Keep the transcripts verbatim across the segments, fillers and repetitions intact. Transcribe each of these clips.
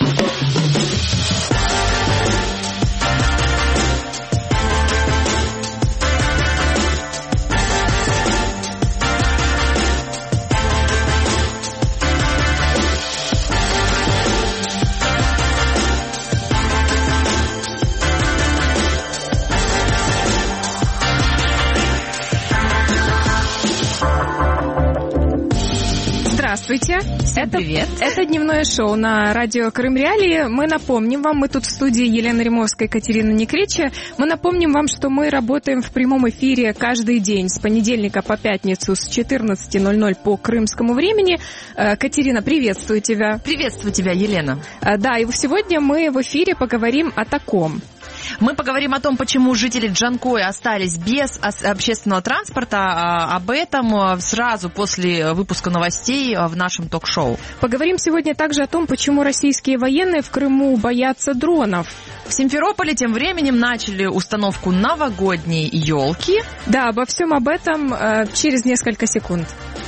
Здравствуйте. Всем это, привет. Это дневное шоу на радио Крым Реалии. Мы напомним вам, мы тут в студии Елена Римовская и Катерина Некреча. Мы напомним вам, что мы работаем в прямом эфире каждый день с понедельника по пятницу с четырнадцати ноль-ноль по крымскому времени. Катерина, приветствую тебя. Приветствую тебя, Елена. Да, и сегодня мы в эфире поговорим о таком. Мы поговорим о том, почему жители Джанкоя остались без общественного транспорта. Об этом сразу после выпуска новостей в нашем ток-шоу. Поговорим сегодня также о том, почему российские военные в Крыму боятся дронов. В Симферополе тем временем начали установку новогодней елки. Да, обо всем об этом э, через несколько секунд.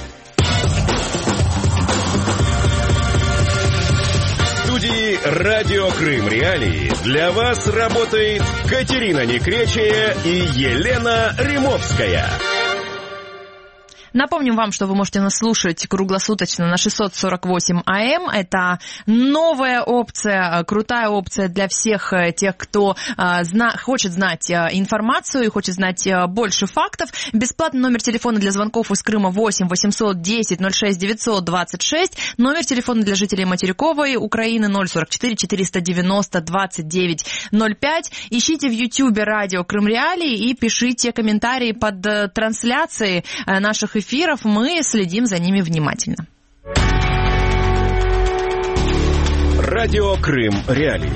В студии «Радио Крым Реалии» для вас работает Катерина Некречая и Елена Римовская. Напомним вам, что вы можете нас слушать круглосуточно на шестьсот сорок восемь АМ. Это новая опция, крутая опция для всех тех, кто а, зна- хочет знать а, информацию и хочет знать а, больше фактов. Бесплатный номер телефона для звонков из Крыма восемь восемьсот десять ноль шесть девятьсот двадцать шесть. Номер телефона для жителей материковой Украины ноль сорок четыре четыреста девяносто двадцать девять ноль пять. Ищите в Ютьюбе «Радио Крым Реалии» и пишите комментарии под трансляцией наших эфиров. эфиров, мы следим за ними внимательно. Радио Крым Реалии.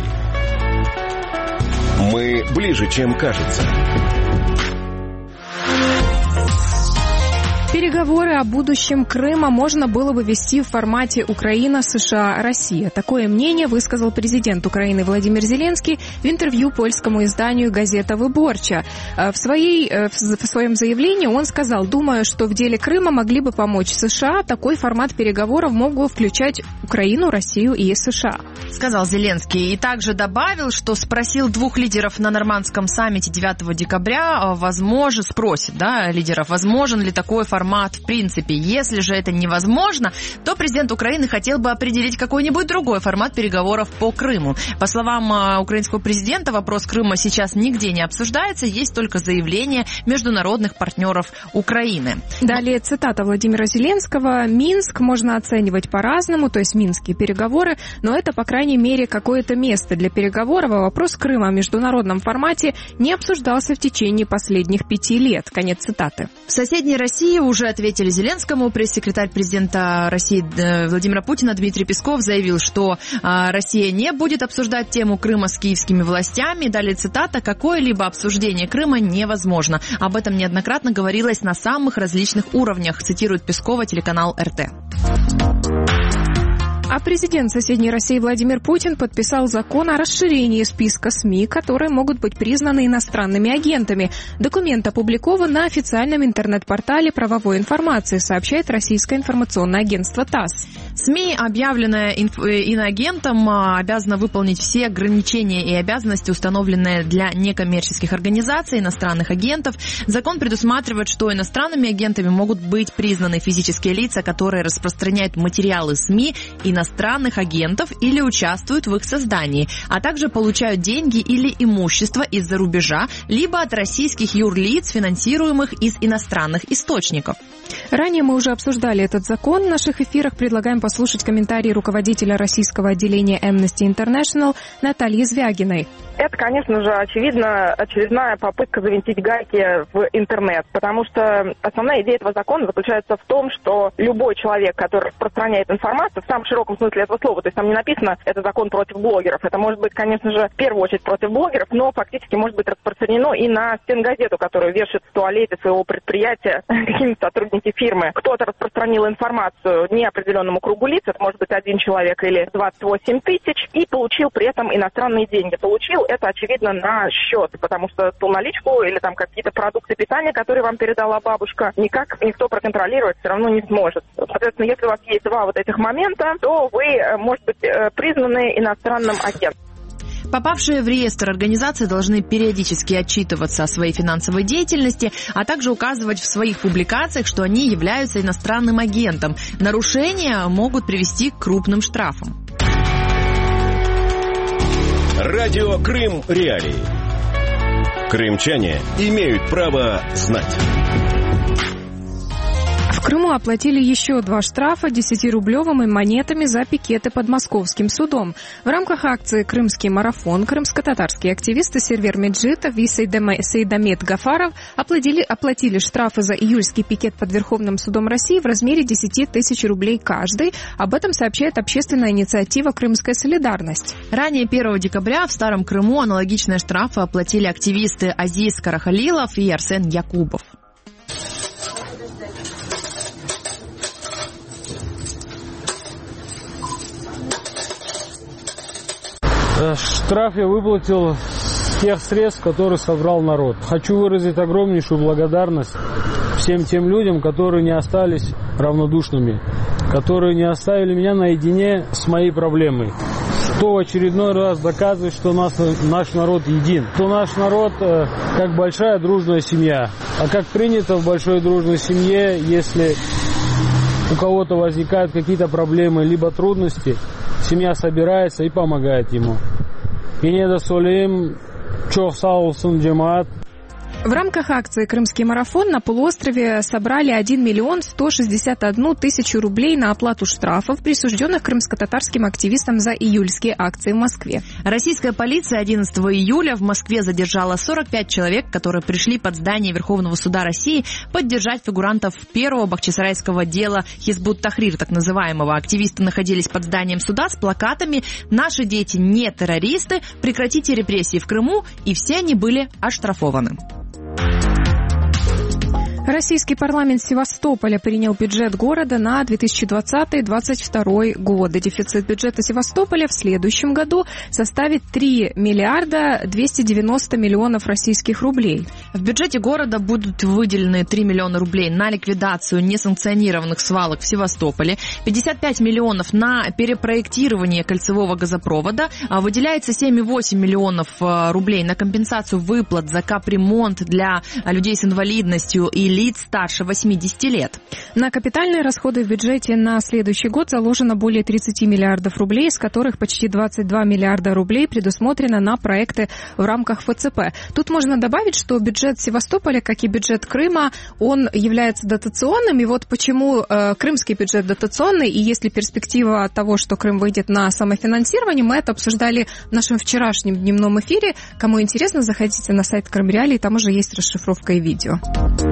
Мы ближе, чем кажется. Переговоры о будущем Крыма можно было бы вести в формате Украина, США, Россия. Такое мнение высказал президент Украины Владимир Зеленский в интервью польскому изданию «Газета Выборча». В, своей, в своем заявлении он сказал: «Думаю, что в деле Крыма могли бы помочь США. Такой формат переговоров мог бы включать Украину, Россию и США», сказал Зеленский. И также добавил, что спросил двух лидеров на нормандском саммите девятого декабря, возможно, спросит, да, лидеров, возможен ли такой формат формат в принципе. Если же это невозможно, то президент Украины хотел бы определить какой-нибудь другой формат переговоров по Крыму. По словам украинского президента, вопрос Крыма сейчас нигде не обсуждается, есть только заявление международных партнеров Украины. Далее цитата Владимира Зеленского. «Минск можно оценивать по-разному, то есть минские переговоры, но это, по крайней мере, какое-то место для переговоров, а вопрос Крыма в международном формате не обсуждался в течение последних пяти лет». Конец цитаты. В соседней России уже ответили Зеленскому. Пресс-секретарь президента России Владимира Путина Дмитрий Песков заявил, что Россия не будет обсуждать тему Крыма с киевскими властями. Далее цитата: «Какое-либо обсуждение Крыма невозможно». Об этом неоднократно говорилось на самых различных уровнях, цитирует Пескова телеканал эр тэ. А президент соседней России Владимир Путин подписал закон о расширении списка СМИ, которые могут быть признаны иностранными агентами. Документ опубликован на официальном интернет-портале правовой информации, сообщает российское информационное агентство ТАСС. СМИ, объявленная иноагентом, обязана выполнить все ограничения и обязанности, установленные для некоммерческих организаций, иностранных агентов. Закон предусматривает, что иностранными агентами могут быть признаны физические лица, которые распространяют материалы СМИ иностранных агентов или участвуют в их создании, а также получают деньги или имущество из-за рубежа, либо от российских юрлиц, финансируемых из иностранных источников. Ранее мы уже обсуждали этот закон. В наших эфирах предлагаем послушать комментарии руководителя российского отделения Amnesty International Натальи Звягиной. Это, конечно же, очевидно, очередная попытка завинтить гайки в интернет, потому что основная идея этого закона заключается в том, что любой человек, который распространяет информацию в самом широком смысле этого слова, то есть там не написано «это закон против блогеров», это может быть, конечно же, в первую очередь против блогеров, но фактически может быть распространено и на стенгазету, которую вешает в туалете своего предприятия какие-нибудь сотрудники фирмы. Кто-то распространил информацию неопределенному кругу кругу лиц, это может быть один человек или двадцать восемь тысяч, и получил при этом иностранные деньги. Получил это, очевидно, на счет, потому что ту наличку или там какие-то продукты питания, которые вам передала бабушка, никак никто проконтролировать все равно не сможет. Соответственно, если у вас есть два вот этих момента, то вы, может быть, признаны иностранным агентом. Попавшие в реестр организации должны периодически отчитываться о своей финансовой деятельности, а также указывать в своих публикациях, что они являются иностранным агентом. Нарушения могут привести к крупным штрафам. Радио Крым Реалии. Крымчане имеют право знать. В Крыму оплатили еще два штрафа десятирублевыми монетами за пикеты под московским судом. В рамках акции «Крымский марафон» крымско-татарские активисты Сервер Меджидов и Сейдамет Гафаров оплатили, оплатили штрафы за июльский пикет под Верховным судом России в размере десять тысяч рублей каждый. Об этом сообщает общественная инициатива «Крымская солидарность». Ранее первого декабря в Старом Крыму аналогичные штрафы оплатили активисты Азиз Карахалилов и Арсен Якубов. Штраф я выплатил с тех средств, которые собрал народ. Хочу выразить огромнейшую благодарность всем тем людям, которые не остались равнодушными, которые не оставили меня наедине с моей проблемой. Что в очередной раз доказывает, что нас, наш народ един. Что наш народ э, как большая дружная семья. А как принято в большой дружной семье, если у кого-то возникают какие-то проблемы, либо трудности, семья собирается и помогает ему. Инеда Солим, Чох Саулсон Джемаат. В рамках акции «Крымский марафон» на полуострове собрали один миллион сто шестьдесят одну тысячу рублей на оплату штрафов, присужденных крымско-татарским активистам за июльские акции в Москве. Российская полиция одиннадцатого июля в Москве задержала сорок пять человек, которые пришли под здание Верховного суда России поддержать фигурантов первого бахчисарайского дела Хизбут Тахрир, так называемого. Активисты находились под зданием суда с плакатами «Наши дети не террористы, прекратите репрессии в Крыму», и все они были оштрафованы. Российский парламент Севастополя принял бюджет города на две тысячи двадцатый — две тысячи двадцать второй годы. Дефицит бюджета Севастополя в следующем году составит три миллиарда двести девяносто миллионов российских рублей. В бюджете города будут выделены три миллиона рублей на ликвидацию несанкционированных свалок в Севастополе, пятьдесят пять миллионов на перепроектирование кольцевого газопровода, выделяется семь целых восемь десятых миллионов рублей на компенсацию выплат за капремонт для людей с инвалидностью и лиц старше восьмидесяти лет. На капитальные расходы в бюджете на следующий год заложено более тридцать миллиардов рублей, из которых почти двадцать два миллиарда рублей предусмотрено на проекты в рамках эф цэ пэ. Тут можно добавить, что бюджет Севастополя, как и бюджет Крыма, он является дотационным. И вот почему э, крымский бюджет дотационный, и есть ли перспектива того, что Крым выйдет на самофинансирование, мы это обсуждали в нашем вчерашнем дневном эфире. Кому интересно, заходите на сайт Крым Реалии, там уже есть расшифровка и видео.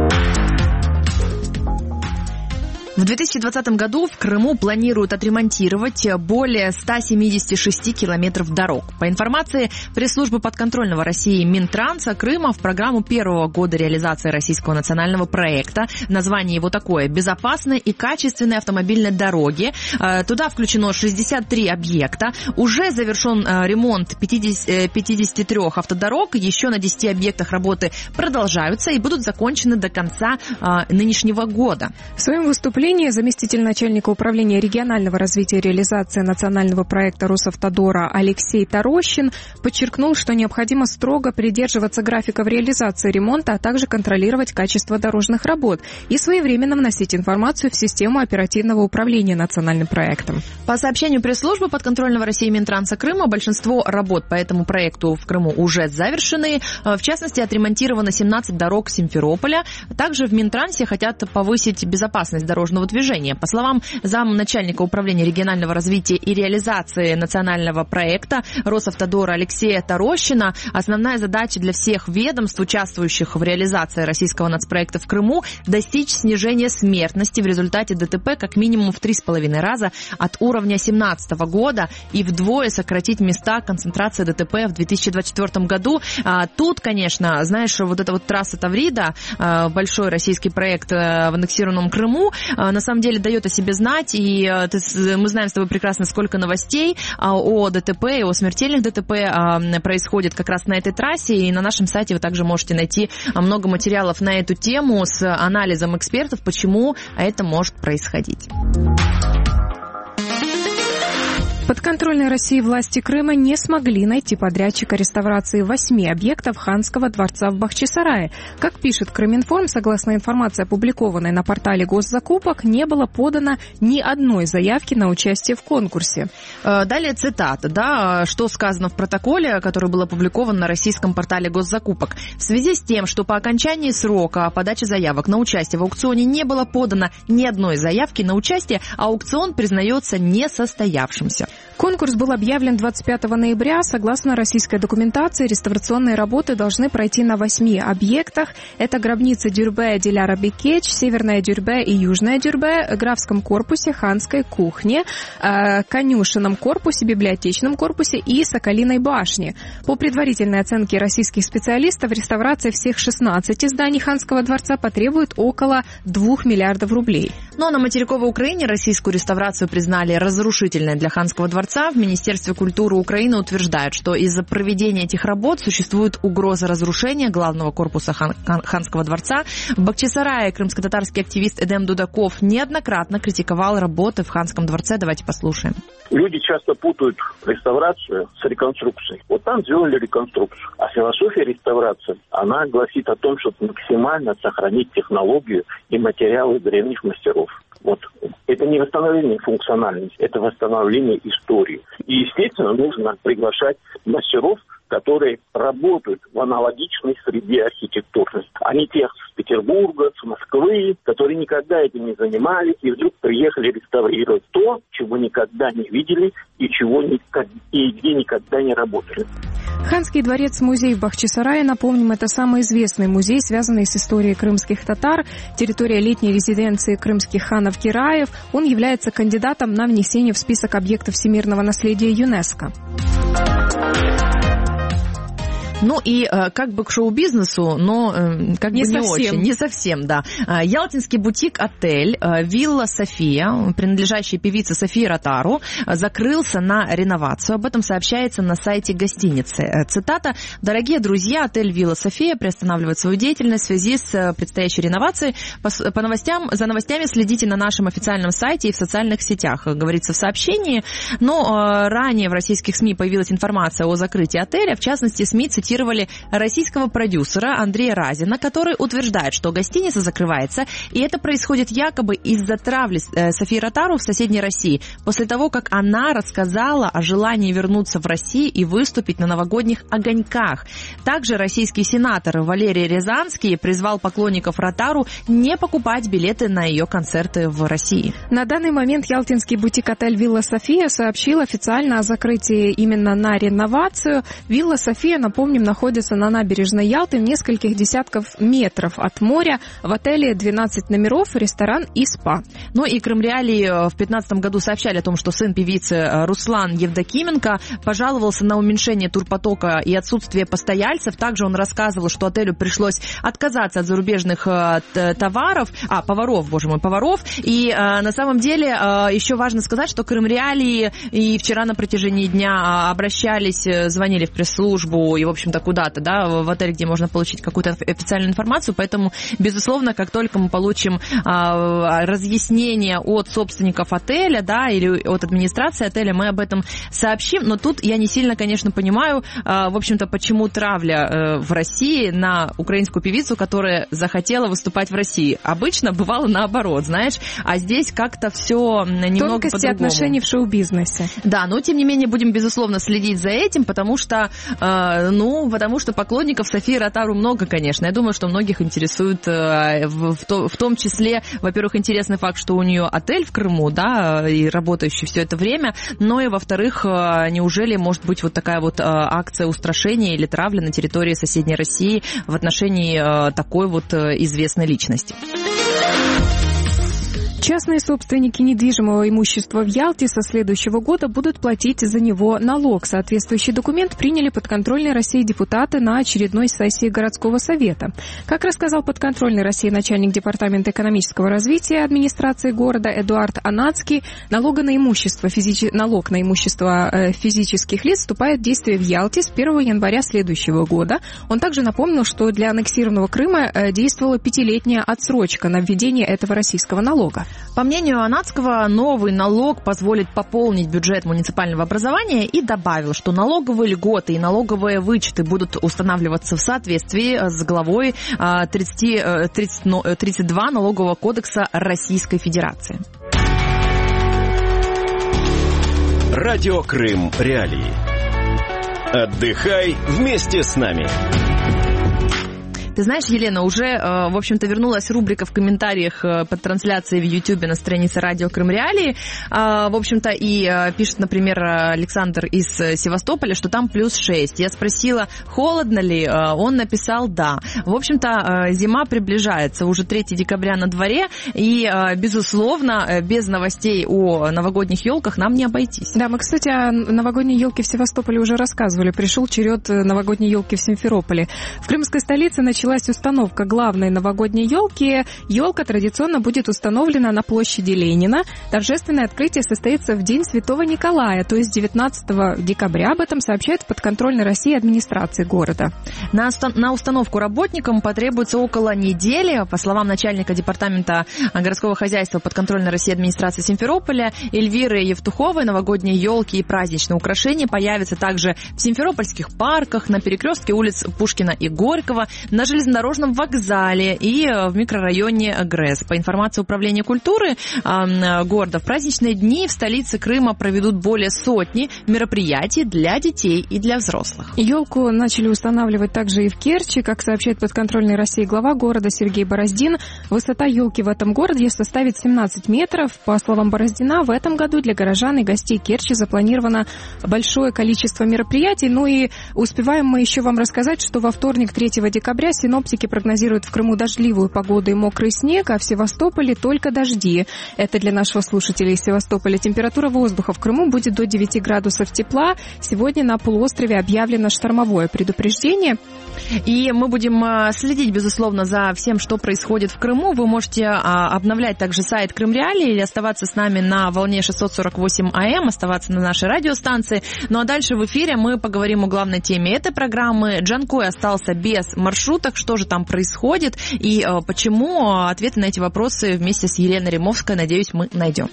В две тысячи двадцатом году в Крыму планируют отремонтировать более ста семидесяти шести километров дорог. По информации пресс-службы подконтрольного России Минтранса, Крыма в программу первого года реализации российского национального проекта, название его такое «Безопасные и качественные автомобильные дороги». Туда включено шестьдесят три объекта. Уже завершен ремонт пятидесяти трёх автодорог. Еще на десяти объектах работы продолжаются и будут закончены до конца нынешнего года. В своем выступлении заместитель начальника управления регионального развития и реализации национального проекта Росавтодора Алексей Тарощин подчеркнул, что необходимо строго придерживаться графиков реализации ремонта, а также контролировать качество дорожных работ и своевременно вносить информацию в систему оперативного управления национальным проектом. По сообщению пресс-службы подконтрольного России Минтранса Крыма, большинство работ по этому проекту в Крыму уже завершены. В частности, отремонтировано семнадцать дорог Симферополя. Также в Минтрансе хотят повысить безопасность дорожного движения. По словам замначальника управления регионального развития и реализации национального проекта Росавтодора Алексея Тарощина, основная задача для всех ведомств, участвующих в реализации российского нацпроекта в Крыму, достичь снижения смертности в результате дэ тэ пэ как минимум в три с половиной раза от уровня две тысячи семнадцатого года и вдвое сократить места концентрации дэ тэ пэ в две тысячи двадцать четвёртом году. А тут, конечно, знаешь, вот эта вот трасса Таврида, большой российский проект в аннексированном Крыму, на самом деле дает о себе знать, и мы знаем с тобой прекрасно, сколько новостей о ДТП и о смертельных ДТП происходит как раз на этой трассе, и на нашем сайте вы также можете найти много материалов на эту тему с анализом экспертов, почему это может происходить. Подконтрольной России власти Крыма не смогли найти подрядчика реставрации восьми объектов Ханского дворца в Бахчисарае. Как пишет Крыминформ, согласно информации, опубликованной на портале госзакупок, не было подано ни одной заявки на участие в конкурсе. Далее цитата, да, что сказано в протоколе, который был опубликован на российском портале госзакупок. В связи с тем, что по окончании срока подачи заявок на участие в аукционе не было подано ни одной заявки на участие, аукцион признается несостоявшимся. Конкурс был объявлен двадцать пятого ноября. Согласно российской документации, реставрационные работы должны пройти на восьми объектах. Это гробница Дюрбе, Диляра Бекеч, Северная Дюрбе и Южная Дюрбе, Графском корпусе, Ханской кухне, Конюшенном корпусе, Библиотечном корпусе и Соколиной башне. По предварительной оценке российских специалистов, реставрация всех шестнадцати зданий Ханского дворца потребует около двух миллиардов рублей. Но на материковой Украине российскую реставрацию признали разрушительной для Ханского дворца. В Министерстве культуры Украины утверждают, что из-за проведения этих работ существует угроза разрушения главного корпуса хан- Ханского дворца. В Бахчисарае крымско-татарский активист Эдем Дудаков неоднократно критиковал работы в Ханском дворце. Давайте послушаем. Люди часто путают реставрацию с реконструкцией. Вот там сделали реконструкцию. А философия реставрации, она гласит о том, чтобы максимально сохранить технологию и материалы древних мастеров. Вот. Это не восстановление функциональности, это восстановление истории. И, естественно, нужно приглашать мастеров, которые работают в аналогичной среде архитектурной, а не тех с Петербурга, с Москвы, которые никогда этим не занимались и вдруг приехали реставрировать то, чего никогда не видели и чего никак... и где никогда не работали. Ханский дворец-музей в Бахчисарае, напомним, это самый известный музей, связанный с историей крымских татар, территория летней резиденции крымских ханов-кираев. Он является кандидатом на внесение в список объектов всемирного наследия ЮНЕСКО. Ну и э, как бы к шоу-бизнесу, но э, как не бы не совсем. очень, не совсем, да. Ялтинский бутик-отель э, «Вилла София», принадлежащий певице Софии Ротару, закрылся на реновацию. Об этом сообщается на сайте гостиницы. Цитата: «Дорогие друзья, отель «Вилла София» приостанавливает свою деятельность в связи с предстоящей реновацией. По, по новостям, за новостями следите на нашем официальном сайте и в социальных сетях», говорится в сообщении. Но э, ранее в российских СМИ появилась информация о закрытии отеля. В частности, СМИ цитируют цитировали российского продюсера Андрея Разина, который утверждает, что гостиница закрывается, и это происходит якобы из-за травли Софии Ротару в соседней России, после того, как она рассказала о желании вернуться в Россию и выступить на новогодних огоньках. Также российский сенатор Валерий Рязанский призвал поклонников Ротару не покупать билеты на ее концерты в России. На данный момент ялтинский бутик-отель «Вилла София» сообщил официально о закрытии именно на реновацию. «Вилла София», напомним, находится на набережной Ялты в нескольких десятков метров от моря. В отеле двенадцать номеров, ресторан и спа. Ну и Крымреалии в две тысячи пятнадцатом году сообщали о том, что сын певицы Руслан Евдокименко пожаловался на уменьшение турпотока и отсутствие постояльцев. Также он рассказывал, что отелю пришлось отказаться от зарубежных товаров, а, поваров, боже мой, поваров. И а, на самом деле а, еще важно сказать, что Крымреалии и вчера на протяжении дня обращались, звонили в пресс-службу и, в общем, общем-то, куда-то, да, в отель, где можно получить какую-то официальную информацию, поэтому, безусловно, как только мы получим а, разъяснение от собственников отеля, да, или от администрации отеля, мы об этом сообщим, но тут я не сильно, конечно, понимаю, а, в общем-то, почему травля а, в России на украинскую певицу, которая захотела выступать в России. Обычно бывало наоборот, знаешь, а здесь как-то все немного тонкости по-другому. отношений в шоу-бизнесе. Да, но, тем не менее, будем, безусловно, следить за этим, потому что, э, ну, потому что поклонников Софии Ротару много, конечно. Я думаю, что многих интересует э, в, в, то, в том числе, во-первых, интересный факт, что у нее отель в Крыму, да, и работающий все это время, но и, во-вторых, э, неужели может быть вот такая вот э, акция устрашения или травли на территории соседней России в отношении э, такой вот э, известной личности? Частные собственники недвижимого имущества в Ялте со следующего года будут платить за него налог. Соответствующий документ приняли подконтрольные России депутаты на очередной сессии городского совета. Как рассказал подконтрольный России начальник департамента экономического развития администрации города Эдуард Анацкий, налога на имущество, физич... налог на имущество э, физических лиц вступает в действие в Ялте с первого января следующего года. Он также напомнил, что для аннексированного Крыма э, действовала пятилетняя отсрочка на введение этого российского налога. По мнению Анацкого, новый налог позволит пополнить бюджет муниципального образования и добавил, что налоговые льготы и налоговые вычеты будут устанавливаться в соответствии с главой тридцать, тридцать, тридцать два Налогового кодекса Российской Федерации. Радио Крым Реалии. Отдыхай вместе с нами. Ты знаешь, Елена, уже, в общем-то, вернулась рубрика в комментариях под трансляцией в Ютьюбе на странице Радио Крым Реалии. В общем-то, и пишет, например, Александр из Севастополя, что там плюс шесть. Я спросила, холодно ли, он написал да. В общем-то, зима приближается, уже третьего декабря на дворе, и, безусловно, без новостей о новогодних елках нам не обойтись. Да, мы, кстати, о новогодней елке в Севастополе уже рассказывали. Пришел черед новогодней елки в Симферополе. В крымской столице началась установка главной новогодней елки. Елка традиционно будет установлена на площади Ленина. Торжественное открытие состоится в День Святого Николая, то есть девятнадцатого декабря. Об этом сообщает подконтрольной России администрации города. На, на установку работникам потребуется около недели. По словам начальника департамента городского хозяйства подконтрольной России администрации Симферополя Эльвиры Евтуховой, новогодние елки и праздничные украшения появятся также в симферопольских парках, на перекрестке улиц Пушкина и Горького, на железнодорожном вокзале и в микрорайоне ГРЭС. По информации Управления культуры э, города, в праздничные дни в столице Крыма проведут более сотни мероприятий для детей и для взрослых. Елку начали устанавливать также и в Керчи. Как сообщает подконтрольной России глава города Сергей Бороздин, высота елки в этом городе составит семнадцать метров. По словам Бороздина, в этом году для горожан и гостей Керчи запланировано большое количество мероприятий. Ну и успеваем мы еще вам рассказать, что во вторник, третьего декабря, синоптики прогнозируют в Крыму дождливую погоду и мокрый снег, а в Севастополе только дожди. Это для нашего слушателя из Севастополя. Температура воздуха в Крыму будет до девяти градусов тепла. Сегодня на полуострове объявлено штормовое предупреждение. И мы будем следить, безусловно, за всем, что происходит в Крыму. Вы можете обновлять также сайт Крым Реалии или оставаться с нами на волне шестьсот сорок восемь АМ, оставаться на нашей радиостанции. Ну а дальше в эфире мы поговорим о главной теме этой программы. Джанкой остался без маршруток. Что же там происходит и почему? Ответы на эти вопросы вместе с Еленой Римовской, надеюсь, мы найдем.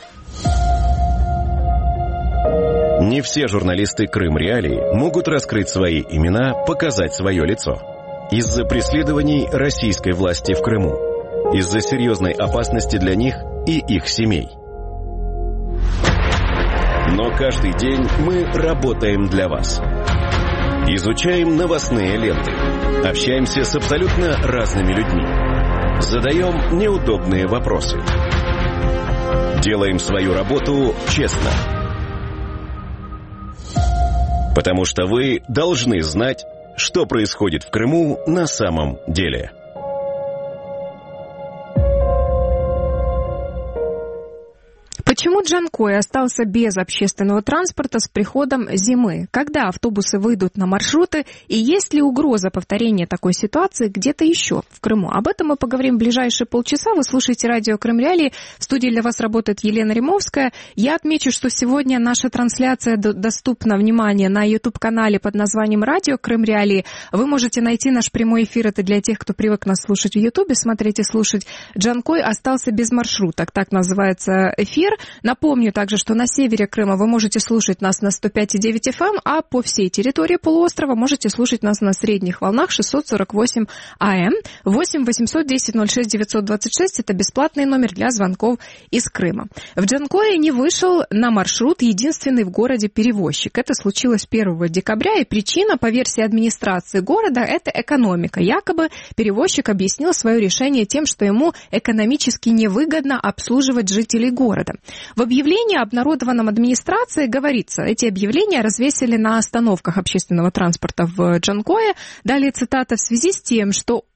Не все журналисты Крым Реалии могут раскрыть свои имена, показать свое лицо. Из-за преследований российской власти в Крыму. Из-за серьезной опасности для них и их семей. Но каждый день мы работаем для вас. Изучаем новостные ленты. Общаемся с абсолютно разными людьми. Задаем неудобные вопросы. Делаем свою работу честно. Потому что вы должны знать, что происходит в Крыму на самом деле. Почему Джанкой остался без общественного транспорта с приходом зимы? Когда автобусы выйдут на маршруты? И есть ли угроза повторения такой ситуации где-то еще в Крыму? Об этом мы поговорим в ближайшие полчаса. Вы слушаете радио Крым Реалии. В студии для вас работает Елена Римовская. Я отмечу, что сегодня наша трансляция доступна, внимание, на YouTube-канале под названием «Радио Крым Реалии». Вы можете найти наш прямой эфир. Это для тех, кто привык нас слушать в YouTube, смотреть и слушать. Джанкой остался без маршруток. Так называется эфир. Напомню также, что на севере Крыма вы можете слушать нас на сто пять и девять эф эм, а по всей территории полуострова можете слушать нас на средних волнах шестьсот сорок восемь АМ. восемь восемьсот десять ноль шесть девятьсот двадцать шесть – это бесплатный номер для звонков из Крыма. В Джанкое не вышел на маршрут единственный в городе перевозчик. Это случилось первого декабря, и причина, по версии администрации города, это экономика. Якобы перевозчик объяснил свое решение тем, что ему экономически невыгодно обслуживать жителей города. В объявлении, обнародованном администрацией, говорится, эти объявления развесили на остановках общественного транспорта в Джанкое. Далее цитата: в связи с тем, что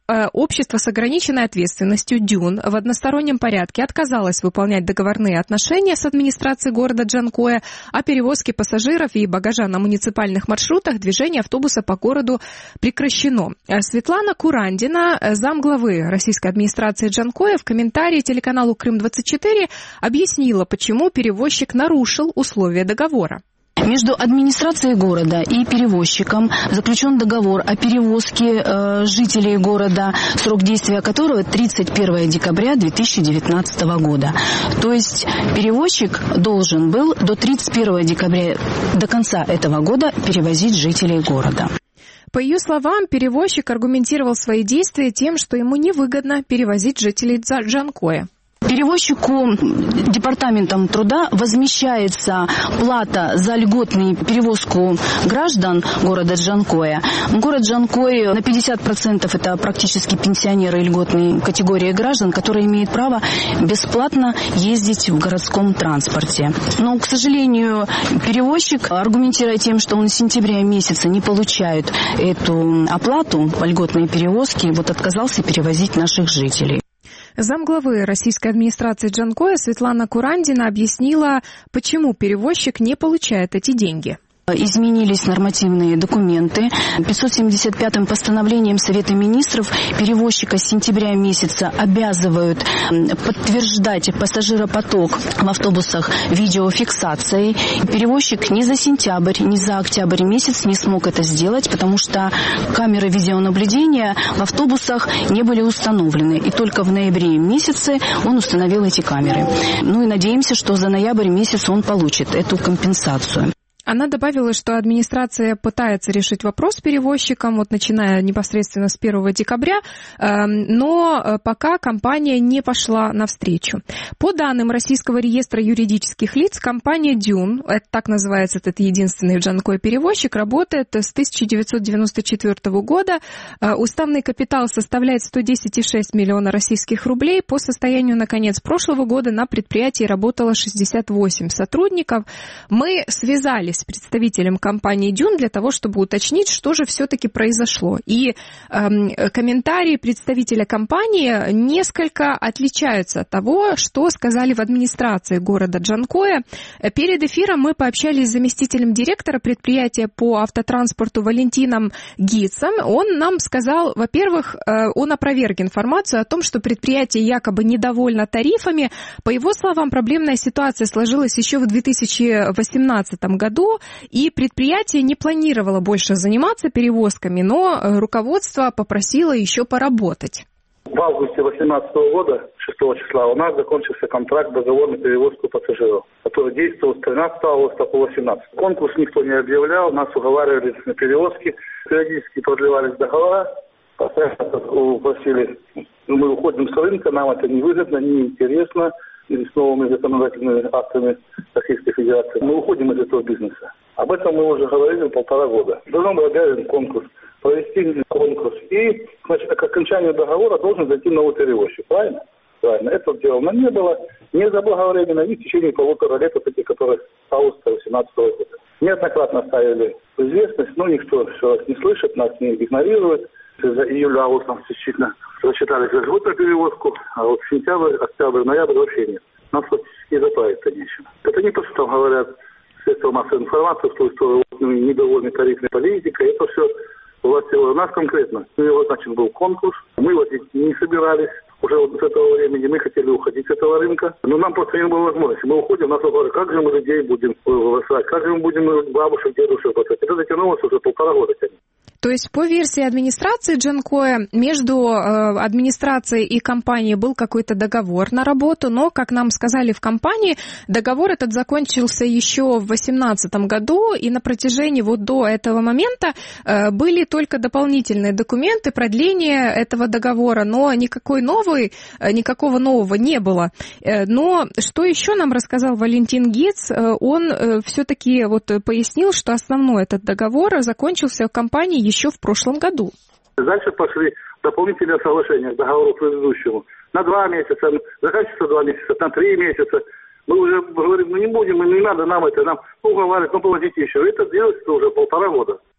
общество с ограниченной ответственностью «Дюн» в одностороннем порядке отказалось выполнять договорные отношения с администрацией города Джанкоя о перевозке пассажиров и багажа на муниципальных маршрутах. Движение автобуса по городу прекращено. Светлана Курандина, замглавы российской администрации Джанкоя, в комментарии телеканалу Крым двадцать четыре объяснила, почему перевозчик нарушил условия договора. Между администрацией города и перевозчиком заключен договор о перевозке э, жителей города, срок действия которого тридцать первого декабря две тысячи девятнадцатого года. То есть перевозчик должен был до тридцать первого декабря, до конца этого года, перевозить жителей города. По ее словам, перевозчик аргументировал свои действия тем, что ему невыгодно перевозить жителей Джанкоя. Перевозчику департаментом труда возмещается плата за льготную перевозку граждан города Джанкоя. Город Джанкой на пятьдесят процентов это практически пенсионеры льготной категории граждан, которые имеют право бесплатно ездить в городском транспорте. Но, к сожалению, перевозчик, аргументируя тем, что он с сентября месяца не получает эту оплату по льготной перевозке, вот отказался перевозить наших жителей. Замглавы российской администрации Джанкоя Светлана Курандина объяснила, почему перевозчик не получает эти деньги. Изменились нормативные документы. пятьсот семьдесят пятым постановлением Совета министров перевозчика с сентября месяца обязывают подтверждать пассажиропоток в автобусах видеофиксацией. Перевозчик ни за сентябрь, ни за октябрь месяц не смог это сделать, потому что камеры видеонаблюдения в автобусах не были установлены. И только в ноябре месяце он установил эти камеры. Ну и надеемся, что за ноябрь месяц он получит эту компенсацию. Она добавила, что администрация пытается решить вопрос с перевозчиком, вот начиная непосредственно с первого декабря, но пока компания не пошла навстречу. По данным Российского реестра юридических лиц, компания «Дюн», это так называется этот единственный в Джанкое перевозчик, работает с тысяча девятьсот девяносто четвёртого года. Уставный капитал составляет сто десять целых шесть десятых миллиона российских рублей. По состоянию на конец прошлого года на предприятии работало шестьдесят восемь сотрудников. Мы связались с представителем компании «Дюн» для того, чтобы уточнить, что же все-таки произошло. И э, комментарии представителя компании несколько отличаются от того, что сказали в администрации города Джанкоя. Перед эфиром мы пообщались с заместителем директора предприятия по автотранспорту Валентином Гитцем. Он нам сказал, во-первых, э, он опроверг информацию о том, что предприятие якобы недовольно тарифами. По его словам, проблемная ситуация сложилась еще в две тысячи восемнадцатом году, и предприятие не планировало больше заниматься перевозками, но руководство попросило еще поработать. В августе две тысячи восемнадцатого года, шестого числа, у нас закончился контракт, договор на перевозку пассажиров, который действовал с тринадцатого августа по восемнадцатое. Конкурс никто не объявлял, нас уговаривали на перевозки, периодически продлевались договора, постоянно просили, мы уходим с рынка, нам это невыгодно, неинтересно, или с новыми законодательными актами Российской Федерации. Мы уходим из этого бизнеса. Об этом мы уже говорили полтора года. Должен был объявлен конкурс, провести конкурс. И, значит, к окончанию договора должен зайти новый перевозчик. Правильно? Правильно. Этого сделано не было. Не заблаговременно. И в течение полутора лет, вот эти, которые с августа две тысячи восемнадцатого года. Неоднократно ставили в известность, но никто все не слышит, нас не игнорирует. За июль-август нам действительно рассчитали за животную перевозку, а вот сентябрь, октябрь, ноябрь вообще нет. Нам фактически заправить-то нечем. Это не то, что там говорят средства массовой информации, что вы недовольны тарифной политикой. Это все власти. У нас конкретно. Вот, значит, был конкурс. Мы вот не собирались. Уже вот с этого времени мы хотели уходить с этого рынка. Но нам просто не было возможности. Мы уходим, нас говорят, как же мы людей будем высылать, как же мы будем бабушек, дедушек посылать. Это затянулось уже полтора года. То есть по версии администрации Джанкоя между э, администрацией и компанией был какой-то договор на работу, но, как нам сказали в компании, договор этот закончился еще в две тысячи восемнадцатом году, и на протяжении вот до этого момента э, были только дополнительные документы продления этого договора, но никакой новый, э, никакого нового не было. Э, но что еще нам рассказал Валентин Гитц, э, он э, все-таки вот пояснил, что основной этот договор закончился в компании еще в прошлом году. Дальше пошли дополнительные соглашения к договору предыдущему. На два месяца, заканчивается два месяца, на три месяца. Мы уже говорим, ну не будем, не надо нам это, нам уговаривать, ну положите еще. Это делается уже полтора года.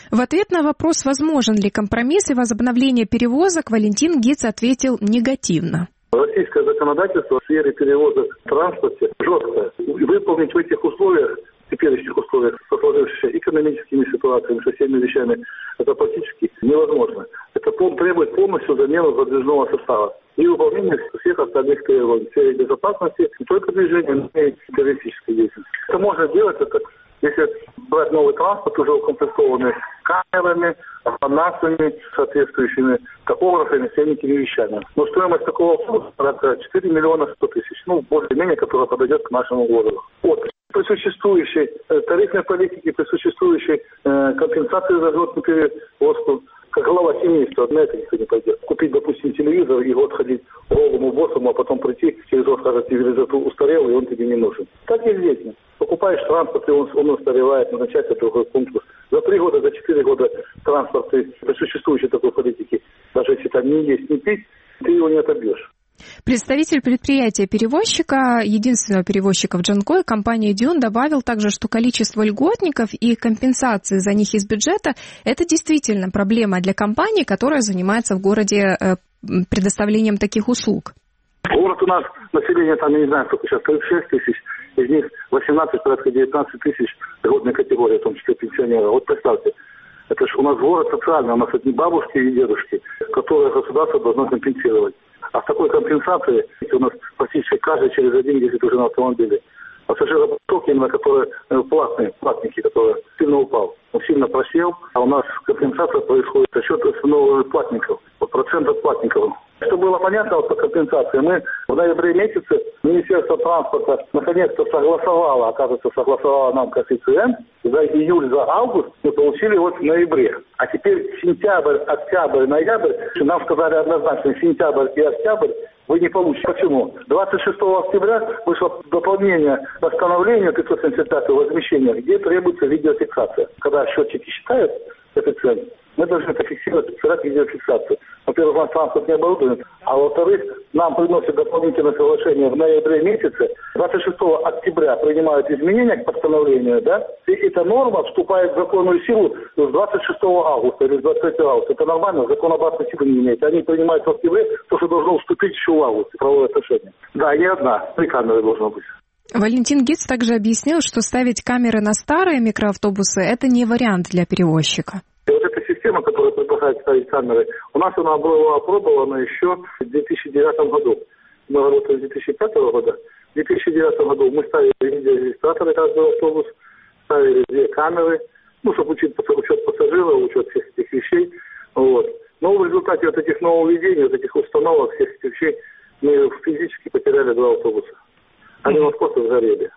В ответ на вопрос, возможен ли компромисс и возобновление перевозок, Валентин Гитц ответил негативно. Российское законодательство в сфере перевозок в транспорте жесткое. Выполнить в этих условиях, в теперешних условиях, со сложившимися экономическими ситуациями, со всеми вещами, это практически невозможно. Это требует полностью замену подвижного состава и выполнение всех остальных требований в сфере безопасности, не только движения, но и террористической деятельности. Это можно делать, это если брать новый транспорт, уже укомплектованный камерами, аппаратами, соответствующими тахографами, всеми этими вещами. Но стоимость такого автобуса порядка четыре миллиона сто тысяч, ну, более-менее, которая подойдет к нашему городу. Вот. При существующей э, тарифной политике, при существующей э, компенсации за животную перевозку, как глава семейства, на это никто не пойдет. Купить, допустим, телевизор и вот ходить голому боссому, а потом прийти, через год скажет, телевизор устарел, и он тебе не нужен. Так и здесь. Покупаешь транспорт, и он, он устаревает, назначается другой конкурс. За три года, за четыре года транспорт при существующей такой политике, даже если там не есть, не пить, ты его не отобьешь. Представитель предприятия-перевозчика, единственного перевозчика в Джанкое, компании «Дюн», добавил также, что количество льготников и компенсации за них из бюджета – это действительно проблема для компании, которая занимается в городе предоставлением таких услуг. Город у нас, население там, я не знаю, сколько сейчас, тридцать шесть тысяч, из них восемнадцать, порядка девятнадцать тысяч льготной категории, в том числе пенсионеров. Вот представьте, это же у нас город социальный, у нас одни бабушки и дедушки, которые государство должно компенсировать. А с такой компенсацией у нас практически каждый через один ездит уже на автомобиле. Пассажиропоток, именно которые платные, платники, которые сильно упал. Он сильно просел, а у нас компенсация происходит за счет новых платников, процентов платников. Чтобы было понятно вот по компенсации, мы в ноябре месяце Министерство транспорта наконец-то согласовало, оказывается, согласовало нам коэффициент. За июль, за август мы получили вот в ноябре. А теперь сентябрь, октябрь, ноябрь, нам сказали однозначно, сентябрь и октябрь вы не получите. Почему? двадцать шестого октября вышло дополнение постановления пятьсот семьдесят пятое возмещения, где требуется видеофиксация. Когда счетчики считают коэффициент, мы должны это фиксировать, фиксировать видеофиксацию. Во-первых, у нас транспорт не оборудован, а во-вторых, нам приносят дополнительное соглашение в ноябре месяце. двадцать шестого октября принимают изменения к постановлению, да, и эта норма вступает в законную силу с двадцать шестого августа или с двадцать третьего августа. Это нормально, закон обратной силы не имеет. Они принимают в октябре то, что должно вступить еще в августе, правовое отношение. Да, не одна, три камеры должно быть. Валентин Гитц также объяснил, что ставить камеры на старые микроавтобусы – это не вариант для перевозчика. И вот эта система, которая предполагает ставить камеры, у нас она была опробована еще в две тысячи девятом году. Мы работали с две тысячи пятого года. В две тысячи девятом году мы ставили видеорегистраторы каждый автобус, ставили две камеры, ну, чтобы учить учет пассажиров, учет всех этих вещей. Вот. Но в результате вот этих нововведений, вот этих установок, всех этих вещей, мы физически потеряли два автобуса. Они у нас просто сгорели.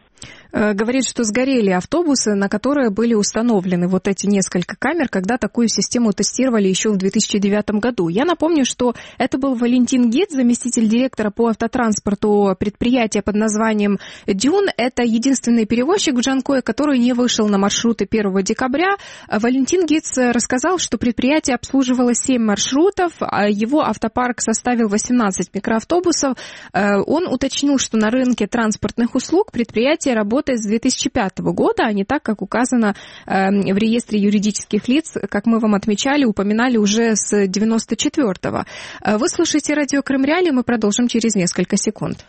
Говорит, что сгорели автобусы, на которые были установлены вот эти несколько камер, когда такую систему тестировали еще в две тысячи девятом году. Я напомню, что это был Валентин Гитц, заместитель директора по автотранспорту предприятия под названием «Дюн». Это единственный перевозчик в Джанкое, который не вышел на маршруты первого декабря. Валентин Гитц рассказал, что предприятие обслуживало семь маршрутов, а его автопарк составил восемнадцать микроавтобусов. Он уточнил, что на рынке транспортных услуг предприятие работает с две тысячи пятого года, а не так, как указано э, в реестре юридических лиц, как мы вам отмечали, упоминали уже с девяносто четвёртого. Вы слушаете радио Крым Реалии, мы продолжим через несколько секунд.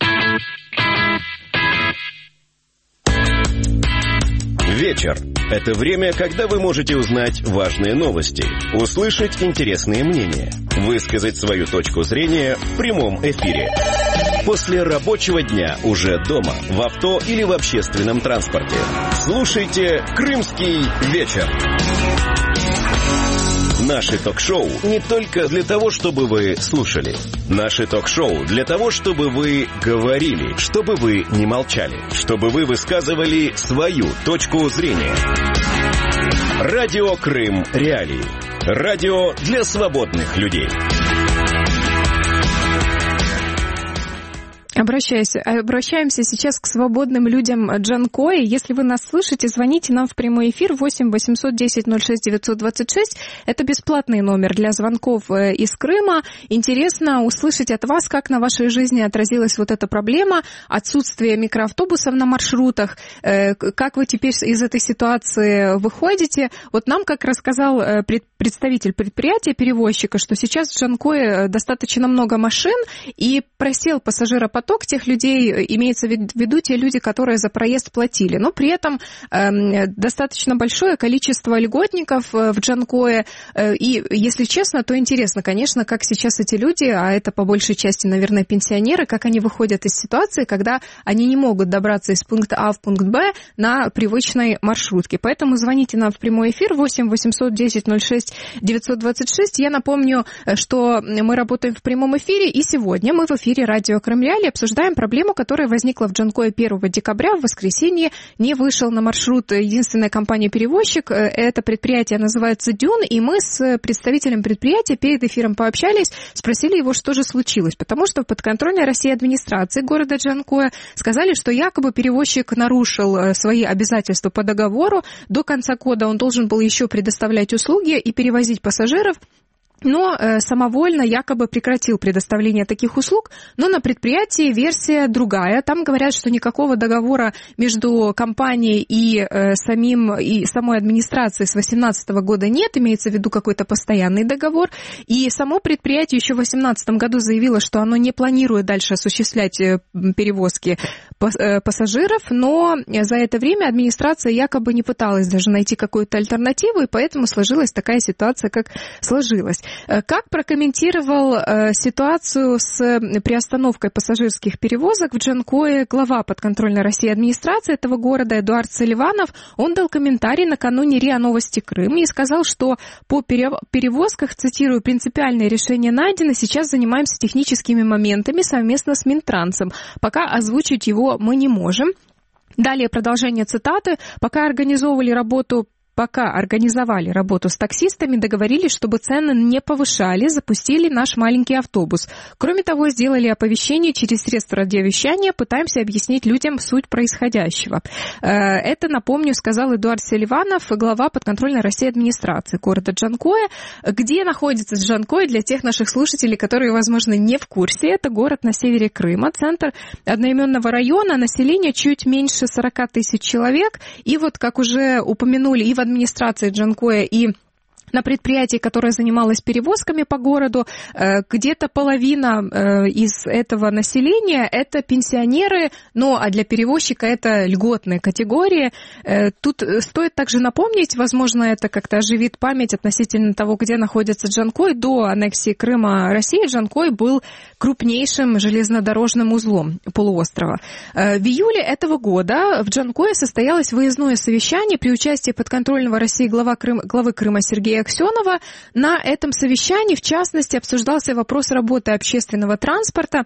Вечер. Это время, когда вы можете узнать важные новости, услышать интересные мнения, высказать свою точку зрения в прямом эфире. После рабочего дня уже дома, в авто или в общественном транспорте. Слушайте «Крымский вечер». Наши ток-шоу не только для того, чтобы вы слушали. Наши ток-шоу для того, чтобы вы говорили, чтобы вы не молчали, чтобы вы высказывали свою точку зрения. Радио Крым Реалии. Радио для свободных людей. Обращаюсь, обращаемся сейчас к свободным людям Джанкоя. Если вы нас слышите, звоните нам в прямой эфир восемь восемьсот десять ноль шесть девятьсот двадцать шесть. Это бесплатный номер для звонков из Крыма. Интересно услышать от вас, как на вашей жизни отразилась вот эта проблема, отсутствие микроавтобусов на маршрутах, как вы теперь из этой ситуации выходите. Вот нам, как рассказал представитель предприятия, перевозчика, что сейчас в Джанкое достаточно много машин и просел пассажиропоток тех людей, имеется в виду те люди, которые за проезд платили. Но при этом э, достаточно большое количество льготников в Джанкое. Э, и, если честно, то интересно, конечно, как сейчас эти люди, а это по большей части, наверное, пенсионеры, как они выходят из ситуации, когда они не могут добраться из пункта А в пункт Б на привычной маршрутке. Поэтому звоните нам в прямой эфир восемь восемьсот десять ноль шесть девятьсот двадцать шесть. Я напомню, что мы работаем в прямом эфире, и сегодня мы в эфире радио Крым Реалии обсуждаем проблему, которая возникла в Джанкое первого декабря. В воскресенье не вышел на маршрут единственная компания-перевозчик. Это предприятие называется «Дюн», и мы с представителем предприятия перед эфиром пообщались, спросили его, что же случилось. Потому что в подконтрольной России администрации города Джанкое сказали, что якобы перевозчик нарушил свои обязательства по договору. До конца года он должен был еще предоставлять услуги и перевозить пассажиров, но э, самовольно якобы прекратил предоставление таких услуг, но на предприятии версия другая. Там говорят, что никакого договора между компанией и э, самим и самой администрацией с две тысячи восемнадцатого года нет, имеется в виду какой-то постоянный договор. И само предприятие еще в две тысячи восемнадцатом году заявило, что оно не планирует дальше осуществлять э, перевозки пас, э, пассажиров, но за это время администрация якобы не пыталась даже найти какую-то альтернативу, и поэтому сложилась такая ситуация, как сложилась. Как прокомментировал э, ситуацию с приостановкой пассажирских перевозок в Джанкое глава подконтрольной России администрации этого города Эдуард Селиванов? Он дал комментарий накануне РИА Новости Крым и сказал, что по перевозках, цитирую, принципиальное решение найдено, сейчас занимаемся техническими моментами совместно с Минтрансом. Пока озвучить его мы не можем. Далее продолжение цитаты. Пока организовывали работу Пока организовали работу с таксистами, договорились, чтобы цены не повышали, запустили наш маленький автобус. Кроме того, сделали оповещение через средства радиовещания, пытаемся объяснить людям суть происходящего. Это, напомню, сказал Эдуард Селиванов, глава подконтрольной России администрации города Джанкое. Где находится Джанкое, для тех наших слушателей, которые, возможно, не в курсе, это город на севере Крыма, центр одноименного района, население чуть меньше сорок тысяч человек. И вот, как уже упомянули, и в администрации Джанкое, и на предприятии, которое занималось перевозками по городу, где-то половина из этого населения – это пенсионеры, ну, а для перевозчика это льготная категория. Тут стоит также напомнить, возможно, это как-то оживит память относительно того, где находится Джанкой. До аннексии Крыма России Джанкой был крупнейшим железнодорожным узлом полуострова. В июле этого года в Джанкое состоялось выездное совещание при участии подконтрольного России глава Крым, главы Крыма Сергея Аксенова. На этом совещании, в частности, обсуждался вопрос работы общественного транспорта.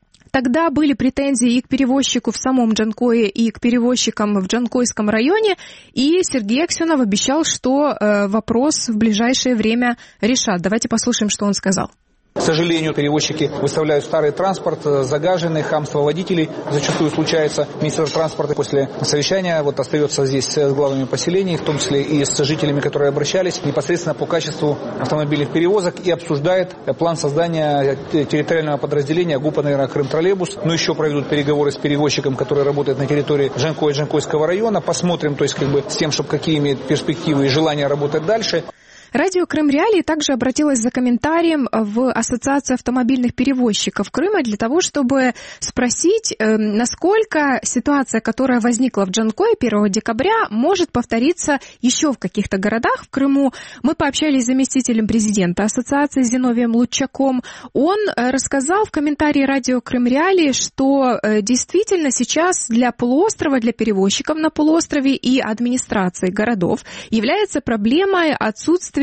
Тогда были претензии и к перевозчику в самом Джанкое, и к перевозчикам в Джанкойском районе, и Сергей Аксенов обещал, что э, вопрос в ближайшее время решат. Давайте послушаем, что он сказал. К сожалению, перевозчики выставляют старый транспорт, загаженный, хамство водителей зачастую случается. Министр транспорта после совещания вот остается здесь с главами поселений, в том числе и с жителями, которые обращались непосредственно по качеству автомобильных перевозок, и обсуждает план создания территориального подразделения ГУПа, наверное, Крым-троллейбус. Но еще проведут переговоры с перевозчиком, который работает на территории Джанкоя и Джанкойского района. Посмотрим, то есть как бы с тем, чтобы какие имеют перспективы и желание работать дальше. Радио Крым Реалии также обратилось за комментарием в Ассоциацию автомобильных перевозчиков Крыма для того, чтобы спросить, насколько ситуация, которая возникла в Джанкое первого декабря, может повториться еще в каких-то городах в Крыму. Мы пообщались с заместителем президента Ассоциации Зиновием Лучаком. Он рассказал в комментарии Радио Крым Реалии, что действительно сейчас для полуострова, для перевозчиков на полуострове и администрации городов является проблемой отсутствия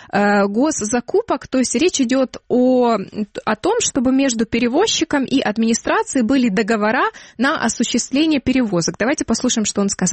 госзакупок, то есть речь идет о, о том, чтобы между перевозчиком и администрацией были договора на осуществление перевозок. Давайте послушаем, что он сказал.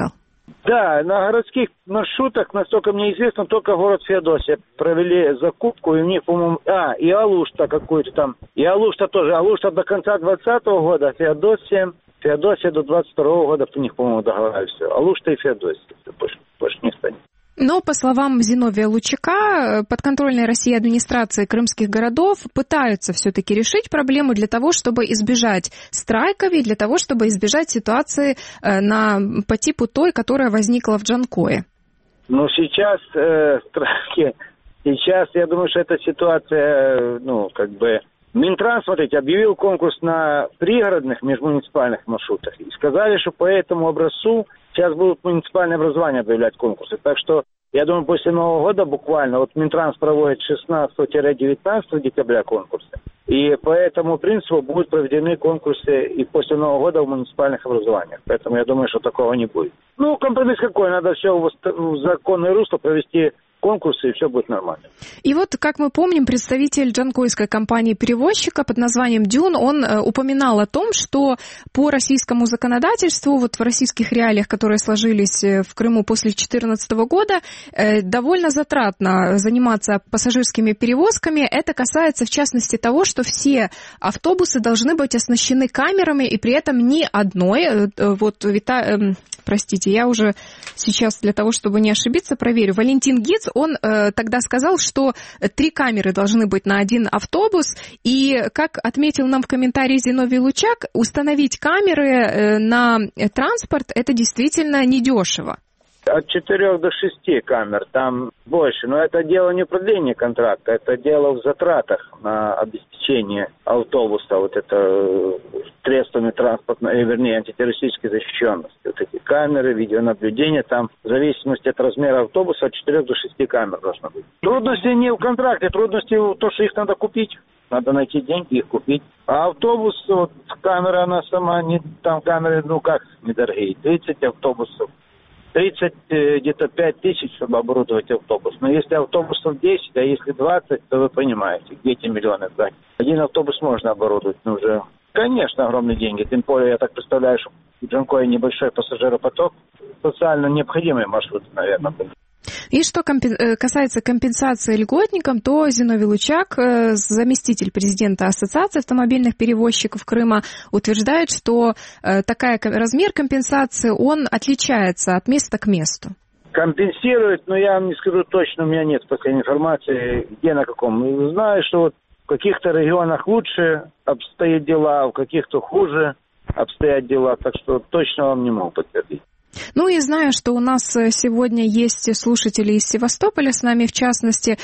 Да, на городских маршрутах, насколько мне известно, только город Феодосия провели закупку, и у них, по-моему, а, и Алушта какой-то там, и Алушта тоже, Алушта до конца двадцатого года, Феодосия, Феодосия до двадцать второго года, у них, по-моему, договаривались все, Алушта и Феодосия, больше, больше не станет. Но, по словам Зиновия Лучака, подконтрольной России администрации крымских городов пытаются все-таки решить проблему для того, чтобы избежать страйков и для того, чтобы избежать ситуации на, по типу той, которая возникла в Джанкое. Ну, сейчас э, страйки, сейчас, я думаю, что эта ситуация, ну, как бы... Минтранс, смотрите, объявил конкурс на пригородных межмуниципальных маршрутах и сказали, что по этому образцу сейчас будут муниципальные образования объявлять конкурсы. Так что, я думаю, после Нового года буквально, вот Минтранс проводит шестнадцатого-девятнадцатого декабря конкурсы. И по этому принципу будут проведены конкурсы и после Нового года в муниципальных образованиях. Поэтому я думаю, что такого не будет. Ну, компромисс какой? Надо все в законное русло провести конкурсы, и все будет нормально. И вот, как мы помним, представитель джанкойской компании-перевозчика под названием «Дюн», он э, упоминал о том, что по российскому законодательству, вот в российских реалиях, которые сложились в Крыму после две тысячи четырнадцатого года, э, довольно затратно заниматься пассажирскими перевозками. Это касается, в частности, того, что все автобусы должны быть оснащены камерами, и при этом ни одной, э, вот, Вита, э, простите, я уже сейчас для того, чтобы не ошибиться, проверю. Валентин Гиц, он э, тогда сказал, что три камеры должны быть на один автобус, и, как отметил нам в комментарии Зиновий Лучак, установить камеры э, на транспорт – это действительно недешево. От четырех до шести камер, там больше. Но это дело не продления контракта, это дело в затратах на обеспечение автобуса, вот это средствами транспортной, вернее, антитеррористической защищенности. Вот эти камеры, видеонаблюдение, там в зависимости от размера автобуса от четырех до шести камер должно быть. Трудности не в контракте, трудности в том, что их надо купить. Надо найти деньги, их купить. А автобус, вот камера, она сама, не, там камеры, ну как, недорогие, тридцать автобусов. тридцать, где-то пять тысяч, чтобы оборудовать автобус. Но если автобусов десять, а если двадцать, то вы понимаете, где эти миллионы брать. Один автобус можно оборудовать, но уже, конечно, огромные деньги. Тем более, я так представляю, что в Джанкое небольшой пассажиропоток, социально необходимые маршруты, наверное, были. И что касается компенсации льготникам, то Зиновий Лучак, заместитель президента Ассоциации автомобильных перевозчиков Крыма, утверждает, что такой размер компенсации, он отличается от места к месту. Компенсирует, но я вам не скажу точно, у меня нет последней информации, где на каком. Знаю, что вот в каких-то регионах лучше обстоят дела, в каких-то хуже обстоят дела, так что точно вам не могу подтвердить. Ну и зная, что у нас сегодня есть слушатели из Севастополя, с нами в частности,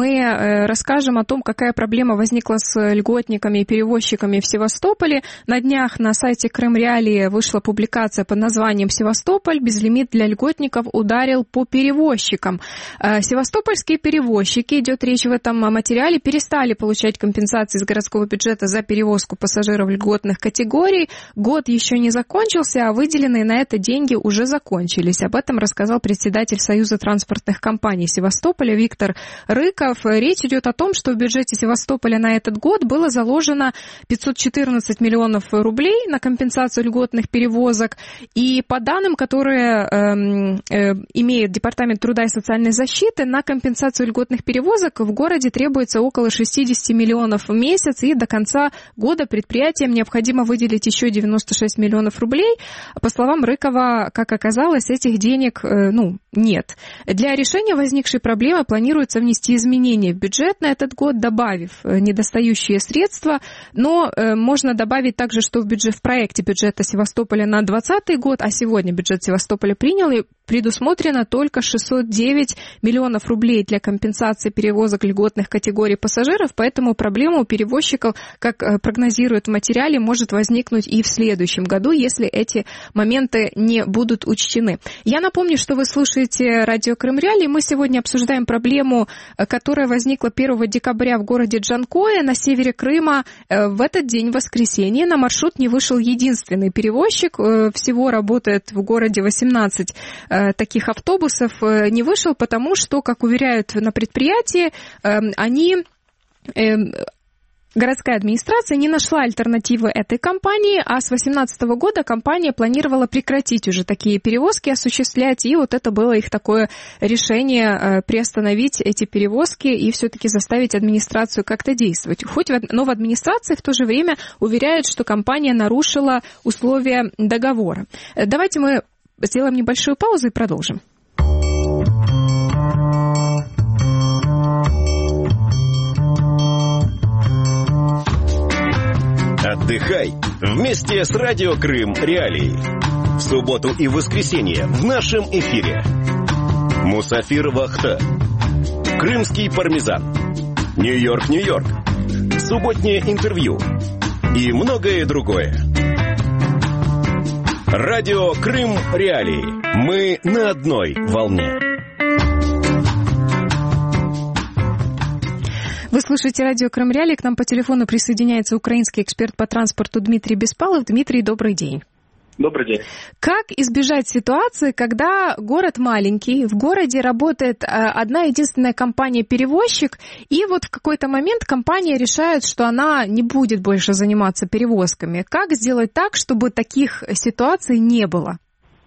мы расскажем о том, какая проблема возникла с льготниками и перевозчиками в Севастополе. На днях на сайте Крым Реалии вышла публикация под названием «Севастополь. Безлимит для льготников ударил по перевозчикам». Севастопольские перевозчики, идет речь в этом материале, перестали получать компенсации из городского бюджета за перевозку пассажиров льготных категорий. Год еще не закончился, а выделенные на это деньги уже закончились. Об этом рассказал председатель Союза транспортных компаний Севастополя Виктор Рыков. Речь идет о том, что в бюджете Севастополя на этот год было заложено пятьсот четырнадцать миллионов рублей на компенсацию льготных перевозок. И по данным, которые э, э, имеет Департамент труда и социальной защиты, на компенсацию льготных перевозок в городе требуется около шестьдесят миллионов в месяц, и до конца года предприятиям необходимо выделить еще девяносто шесть миллионов рублей. По словам Рыкова, как оказалось, этих денег, ну, нет. Для решения возникшей проблемы планируется внести изменения в бюджет на этот год, добавив недостающие средства, но э, можно добавить также, что в, бюджет, в проекте бюджета Севастополя на двадцатый год, а сегодня бюджет Севастополя принял, и предусмотрено только шестьсот девять миллионов рублей для компенсации перевозок льготных категорий пассажиров, поэтому проблема у перевозчиков, как прогнозируют в материале, может возникнуть и в следующем году, если эти моменты не будут учтены. Я напомню, что вы слушаете радио Крым Реалии. Мы сегодня обсуждаем проблему, которая возникла первого декабря в городе Джанкое на севере Крыма. В этот день, в воскресенье, на маршрут не вышел единственный перевозчик. Всего работает в городе восемнадцать таких автобусов. Не вышел, потому что, как уверяют на предприятии, они Городская администрация не нашла альтернативы этой компании, а с две тысячи восемнадцатого года компания планировала прекратить уже такие перевозки осуществлять, и вот это было их такое решение приостановить эти перевозки и все-таки заставить администрацию как-то действовать. Хоть, но в администрации в то же время уверяют, что компания нарушила условия договора. Давайте мы сделаем небольшую паузу и продолжим. Отдыхай вместе с Радио Крым Реалии. В субботу и воскресенье в нашем эфире. Мусафир Вахта. Крымский пармезан. Нью-Йорк, Нью-Йорк. Субботнее интервью. И многое другое. Радио Крым Реалии. Мы на одной волне. Вы слушаете радио Крым Реалии. К нам по телефону присоединяется украинский эксперт по транспорту Дмитрий Беспалов. Дмитрий, добрый день. Добрый день. Как избежать ситуации, когда город маленький, в городе работает одна единственная компания-перевозчик, и вот в какой-то момент компания решает, что она не будет больше заниматься перевозками? Как сделать так, чтобы таких ситуаций не было?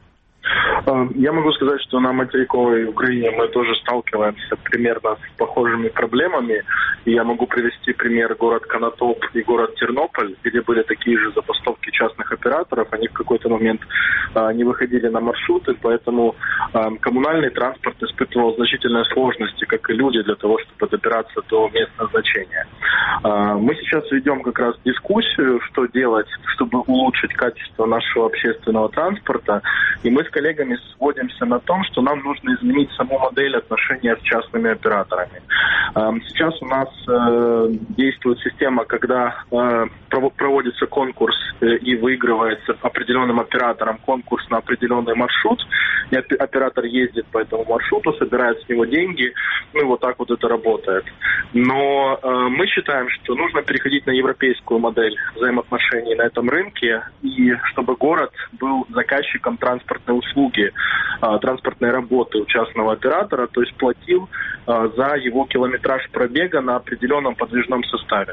Я могу сказать, что на материковой Украине мы тоже сталкиваемся примерно с похожими проблемами. И я могу привести пример город Конотоп и город Тернополь, где были такие же забастовки частных операторов. Они в какой-то момент а, не выходили на маршруты, поэтому а, коммунальный транспорт испытывал значительные сложности, как и люди, для того, чтобы добираться до мест назначения. А, мы сейчас ведем как раз дискуссию, что делать, чтобы улучшить качество нашего общественного транспорта. И мы с коллегами сводимся на том, что нам нужно изменить саму модель отношения с частными операторами. Сейчас у нас действует система, когда проводится конкурс и выигрывается определенным оператором конкурс на определенный маршрут, и оператор ездит по этому маршруту, собирает с него деньги, ну и вот так вот это работает. Но мы считаем, что нужно переходить на европейскую модель взаимоотношений на этом рынке, и чтобы город был заказчиком транспортной услуги, транспортной работы у частного оператора, то есть платил за его километраж пробега на определенном подвижном составе.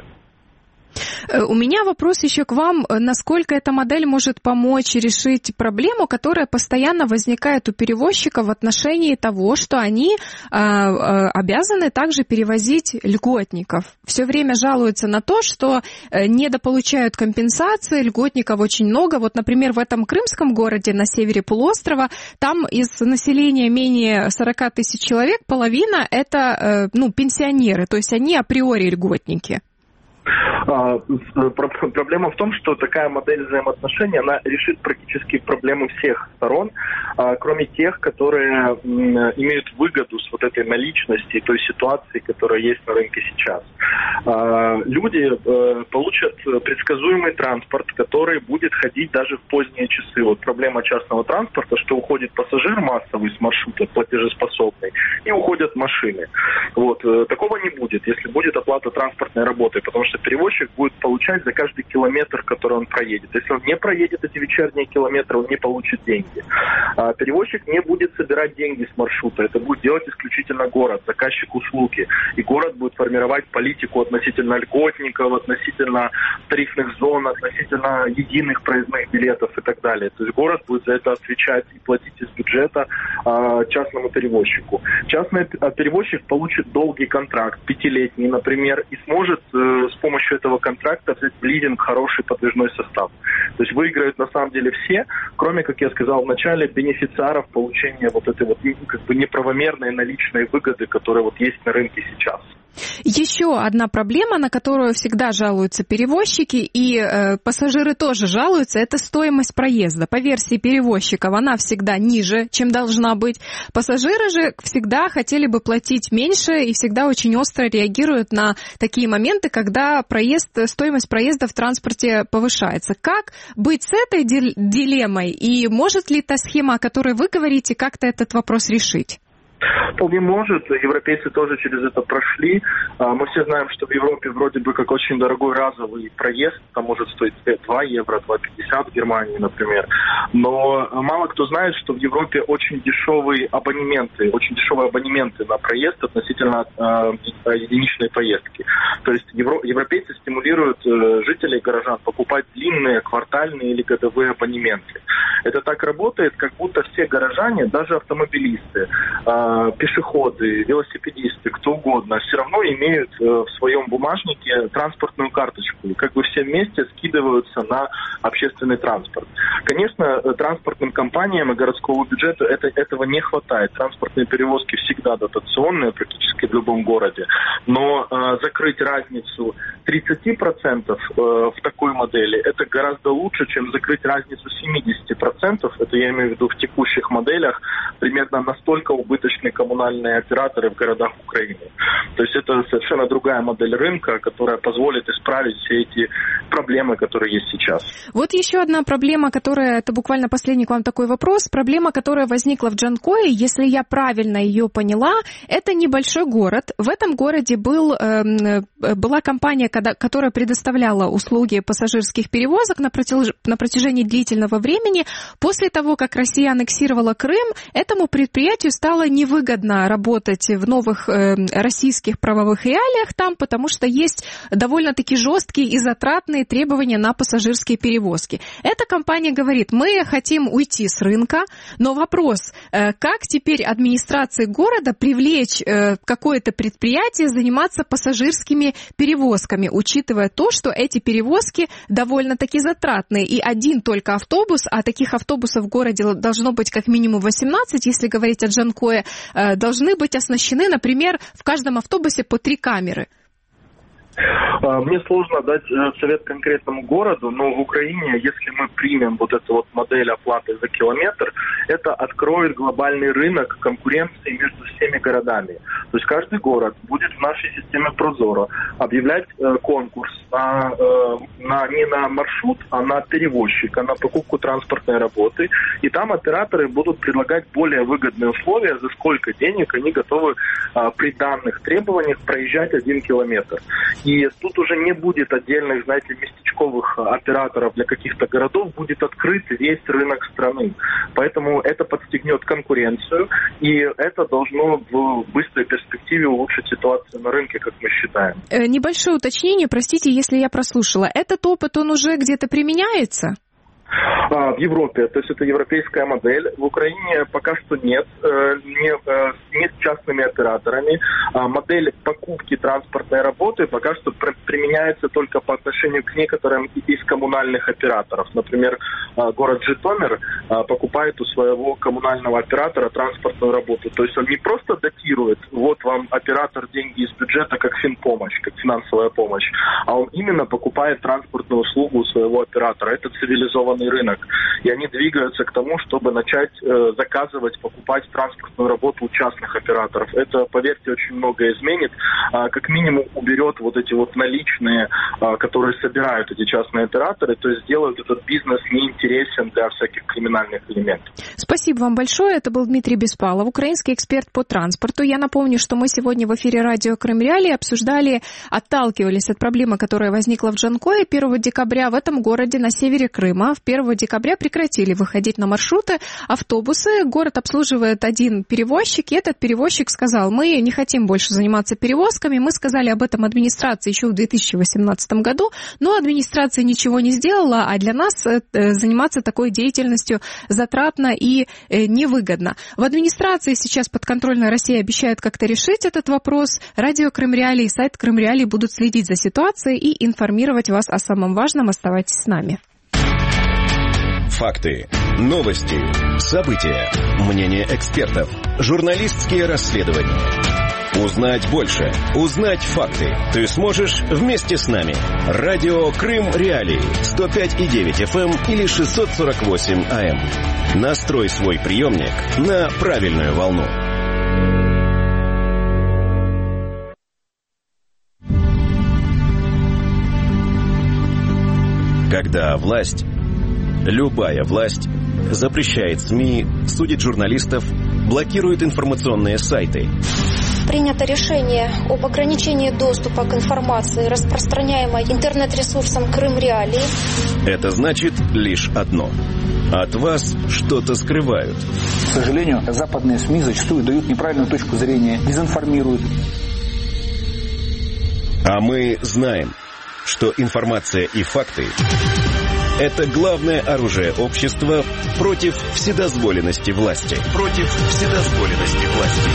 У меня вопрос еще к вам. Насколько эта модель может помочь решить проблему, которая постоянно возникает у перевозчиков в отношении того, что они э, э, обязаны также перевозить льготников? Все время жалуются на то, что недополучают компенсации, льготников очень много. Вот, например, в этом крымском городе на севере полуострова, там из населения менее сорок тысяч человек половина это э, ну, пенсионеры, то есть они априори льготники. Проблема в том, что такая модель взаимоотношений, она решит практически проблемы всех сторон, кроме тех, которые имеют выгоду с вот этой наличности, той ситуации, которая есть на рынке сейчас. Люди получат предсказуемый транспорт, который будет ходить даже в поздние часы. Вот проблема частного транспорта, что уходит пассажир массовый с маршрута, платежеспособный, и уходят машины. Вот. Такого не будет, если будет оплата транспортной работы, потому что перевозчик будет получать за каждый километр, который он проедет. Если он не проедет эти вечерние километры, он не получит деньги. А перевозчик не будет собирать деньги с маршрута. Это будет делать исключительно город, заказчик услуги. И город будет формировать политику относительно льготников, относительно тарифных зон, относительно единых проездных билетов и так далее. То есть город будет за это отвечать и платить из бюджета а, частному перевозчику. Частный перевозчик получит долгий контракт, пятилетний, например, и сможет э, с помощью этого контракта взять в лизинг хороший подвижной состав. То есть выиграют на самом деле все, кроме, как я сказал в начале, бенефициаров получения вот этой вот как бы неправомерной наличной выгоды, которая вот есть на рынке сейчас. Еще одна проблема, на которую всегда жалуются перевозчики, и э, пассажиры тоже жалуются, это стоимость проезда. По версии перевозчиков она всегда ниже, чем должна быть. Пассажиры же всегда хотели бы платить меньше и всегда очень остро реагируют на такие моменты, когда проезд, стоимость проезда в транспорте повышается. Как быть с этой дилеммой, и может ли та схема, о которой вы говорите, как-то этот вопрос решить? Вполне может. Европейцы тоже через это прошли. Мы все знаем, что в Европе вроде бы как очень дорогой разовый проезд. Там может стоить два евро, два пятьдесят в Германии, например. Но мало кто знает, что в Европе очень дешевые абонементы, очень дешевые абонементы на проезд относительно э, единичной поездки. То есть евро, европейцы стимулируют э, жителей, горожан покупать длинные квартальные или годовые абонементы. Это так работает, как будто все горожане, даже автомобилисты, э, пешеходы, велосипедисты, кто угодно, все равно имеют э, в своем бумажнике транспортную карточку. И как бы все вместе скидываются на общественный транспорт. Конечно, транспортным компаниям и городскому бюджету это, этого не хватает. Транспортные перевозки всегда дотационные практически в любом городе. Но э, закрыть разницу тридцать процентов э, в такой модели это гораздо лучше, чем закрыть разницу семьдесят процентов. Это я имею в виду в текущих моделях. Примерно настолько убыточны коммунальные операторы в городах Украины. То есть это совершенно другая модель рынка, которая позволит исправить все эти проблемы, которые есть сейчас. Вот еще одна проблема, которая, это буквально последний к вам такой вопрос, проблема, которая возникла в Джанкое, если я правильно ее поняла, это небольшой город. В этом городе был, э, была компания, которая предоставляла услуги пассажирских перевозок на, протяж... на протяжении длительного времени. После того, как Россия аннексировала Крым, этому предприятию стало невыгодно работать в новых э, российских правовых реалиях там, потому что есть довольно-таки жесткие и затратные требования на пассажирские перевозки. Эта компания говорит, мы хотим уйти с рынка, но вопрос, как теперь администрации города привлечь какое-то предприятие заниматься пассажирскими перевозками, учитывая то, что эти перевозки довольно-таки затратные, и один только автобус, а таких автобусов в городе должно быть как минимум восемнадцать, если говорить о Джанкое, должны быть оснащены, например, в каждом автобусе по три камеры. Мне сложно дать совет конкретному городу, но в Украине, если мы примем вот эту вот модель оплаты за километр, это откроет глобальный рынок конкуренции между всеми городами. То есть каждый город будет в нашей системе Прозоро объявлять э, конкурс на, э, на, не на маршрут, а на перевозчика, на покупку транспортной работы. И там операторы будут предлагать более выгодные условия, за сколько денег они готовы э, при данных требованиях проезжать один километр. И тут уже не будет отдельных, знаете, местечковых операторов для каких-то городов, будет открыт весь рынок страны. Поэтому это подстегнет конкуренцию, и это должно в быстрой перспективе улучшить ситуацию на рынке, как мы считаем. Небольшое уточнение, простите, если я прослушала. Этот опыт, он уже где-то применяется? В Европе, то есть это европейская модель. В Украине пока что нет, не, не с частными операторами. Модель покупки транспортной работы пока что применяется только по отношению к некоторым из коммунальных операторов. Например, город Житомир покупает у своего коммунального оператора транспортную работу. То есть он не просто датирует, вот вам оператор деньги из бюджета как финпомощь, как финансовая помощь, а он именно покупает транспортную услугу у своего оператора. Это цивилизованный рынок. И они двигаются к тому, чтобы начать э, заказывать, покупать транспортную работу у частных операторов. Это, поверьте, очень многое изменит. А, как минимум уберет вот эти вот наличные, а, которые собирают эти частные операторы, то есть сделают этот бизнес неинтересен для всяких криминальных элементов. Спасибо вам большое. Это был Дмитрий Беспалов, украинский эксперт по транспорту. Я напомню, что мы сегодня в эфире радио Крым Реалии обсуждали, отталкивались от проблемы, которая возникла в Джанкое первого декабря в этом городе на севере Крыма. первого декабря прекратили выходить на маршруты автобусы. Город обслуживает один перевозчик, и этот перевозчик сказал, мы не хотим больше заниматься перевозками. Мы сказали об этом администрации еще в две тысячи восемнадцатом году, но администрация ничего не сделала, а для нас заниматься такой деятельностью затратно и невыгодно. В администрации сейчас подконтрольная Россия обещает как-то решить этот вопрос. Радио Крым Реалии и сайт Крым Реалии будут следить за ситуацией и информировать вас о самом важном. Оставайтесь с нами. Факты, новости, события, мнения экспертов, журналистские расследования. Узнать больше, узнать факты ты сможешь вместе с нами. Радио Крым Реалии, сто пять и девять эф эм или шестьсот сорок восемь а эм. Настрой свой приемник на правильную волну. Когда власть, любая власть, запрещает СМИ, судит журналистов блокирует информационные сайты. Принято решение об ограничении доступа к информации, распространяемой интернет-ресурсом Крым Реалии. Это значит лишь одно. От вас что-то скрывают. К сожалению, западные СМИ зачастую дают неправильную точку зрения, дезинформируют. А мы знаем, что информация и факты – это главное оружие общества против вседозволенности власти. Против вседозволенности власти.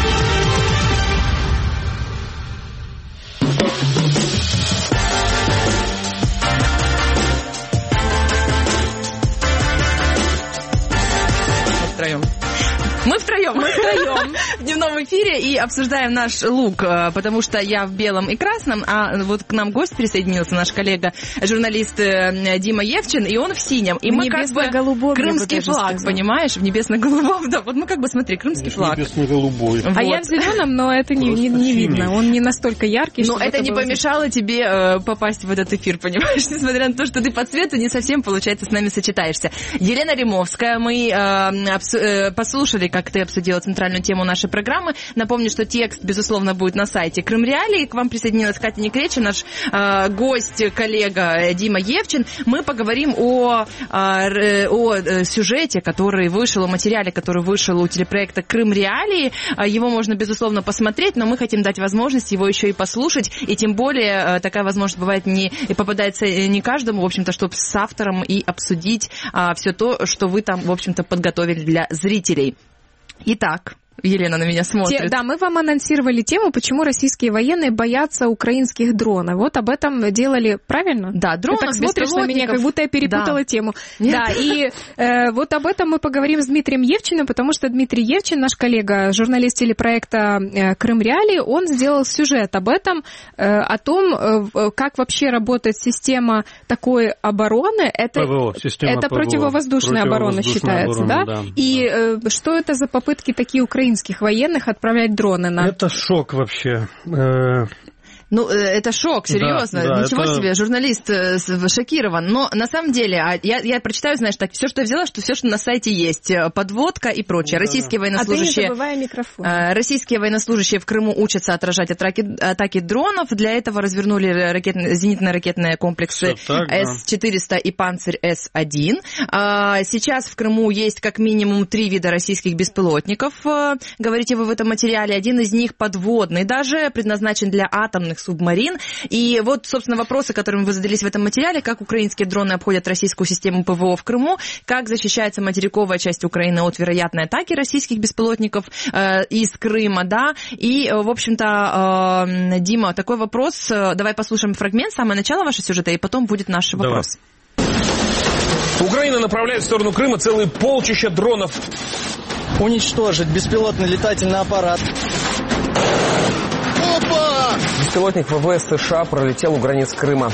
Втроем. Мы втроем, мы втроем в дневном эфире и обсуждаем наш лук, потому что я в белом и красном, а вот к нам гость присоединился, наш коллега, журналист Дима Евчин, и он в синем. И в мы как бы крымский флаг, сказать. Понимаешь, в небесно-голубом, да, вот мы как бы, смотри, крымский флаг. Небесно-голубой. А вот. Я в зеленом, но это не, не, не видно, он не настолько яркий. Но это не помешало здесь. Тебе э, попасть в этот эфир, понимаешь, несмотря на то, что ты по цвету не совсем, получается, с нами сочетаешься. Елена Римовская, мы э, обсу- э, послушали, как ты обсудила центральную тему нашей программы. Напомню, что текст, безусловно, будет на сайте Крым Реалии. К вам присоединилась Катя Некреча, наш э, гость, коллега Дима Евчин. Мы поговорим о, э, о сюжете, который вышел, о материале, который вышел у телепроекта Крым Реалии. Его можно, безусловно, посмотреть, но мы хотим дать возможность его еще и послушать. И тем более такая возможность бывает не и попадается не каждому, в общем-то, чтобы с автором и обсудить а, все то, что вы там, в общем-то, подготовили для зрителей. Итак, Елена на меня смотрит. Те, да, мы вам анонсировали тему, почему российские военные боятся украинских дронов. Вот об этом делали, правильно? Да, дронов, ты так смотришь на меня, как будто я перепутала да. тему. Нет. Да, и э, вот об этом мы поговорим с Дмитрием Евчиным, потому что Дмитрий Евчин, наш коллега, журналист телепроекта э, Крым Реалии, он сделал сюжет об этом, э, о том, э, как вообще работает система такой обороны. Это, ПВО, система это ПВО. противовоздушная оборона считается, оборона, да? да? И э, что это за попытки такие украинские военных отправлять дроны на... Это шок вообще. Ну, это шок, серьезно. Да, да, Ничего это... себе, журналист шокирован. Но на самом деле, я, я прочитаю, знаешь, так, все, что я взяла, что все, что на сайте есть, подводка и прочее. Да. Российские военнослужащие... А ты не забывай микрофон. Российские военнослужащие в Крыму учатся отражать атаки, атаки дронов. Для этого развернули ракет... зенитно-ракетные комплексы эс четыреста и Панцирь эс один. Сейчас в Крыму есть как минимум три вида российских беспилотников, говорите вы в этом материале. Один из них подводный, даже предназначен для атомных субмарин. И вот, собственно, вопросы, которыми вы задались в этом материале: как украинские дроны обходят российскую систему ПВО в Крыму, как защищается материковая часть Украины от вероятной атаки российских беспилотников э, из Крыма, да. И, в общем-то, э, Дима, такой вопрос. Давай послушаем фрагмент, самое начало вашего сюжета, и потом будет наш Давай. вопрос. Украина направляет в сторону Крыма целые полчища дронов. Уничтожить беспилотный летательный аппарат. Опа! Беспилотник ВВС США пролетел у границ Крыма.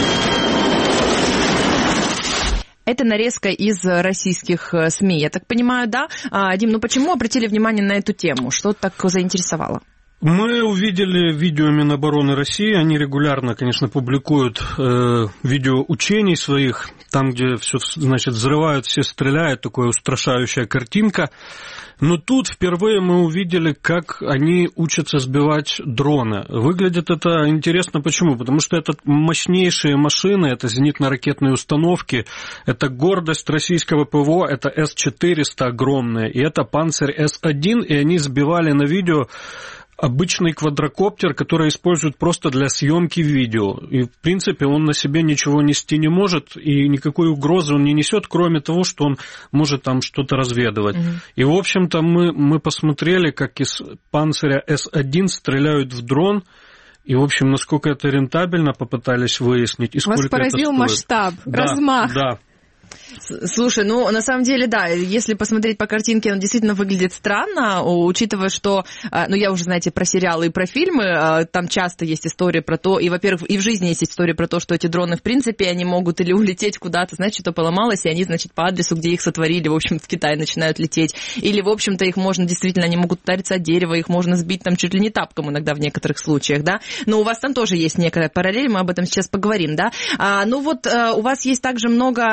Это нарезка из российских СМИ, я так понимаю, да? А, Дим, ну почему обратили внимание на эту тему? Что так заинтересовало? Мы увидели видео Минобороны России, они регулярно, конечно, публикуют э, видео учений своих, там, где все, значит, взрывают, все стреляют, такая устрашающая картинка. Но тут впервые мы увидели, как они учатся сбивать дроны. Выглядит это интересно почему? Потому что это мощнейшие машины, это зенитно-ракетные установки, это гордость российского ПВО, это эс четыреста огромные, и это Панцирь эс один, и они сбивали на видео обычный квадрокоптер, который используют просто для съемки видео. И, в принципе, он на себе ничего нести не может, и никакой угрозы он не несет, кроме того, что он может там что-то разведывать. Mm-hmm. И, в общем-то, мы, мы посмотрели, как из Панциря эс один стреляют в дрон, и, в общем, насколько это рентабельно, попытались выяснить. И сколько Вас поразил это стоит. Масштаб, да, размах. Да. Слушай, ну, на самом деле, да, если посмотреть по картинке, он действительно выглядит странно, учитывая, что, ну, я уже, знаете, про сериалы и про фильмы, там часто есть история про то, и, во-первых, и в жизни есть история про то, что эти дроны, в принципе, они могут или улететь куда-то, знаете, что-то поломалось, и они, значит, по адресу, где их сотворили, в общем, в Китай начинают лететь. Или, в общем-то, их можно, действительно, они могут удариться от дерева, их можно сбить там чуть ли не тапком иногда в некоторых случаях, да. Но у вас там тоже есть некая параллель, мы об этом сейчас поговорим, да. А, ну, вот у вас есть также много разных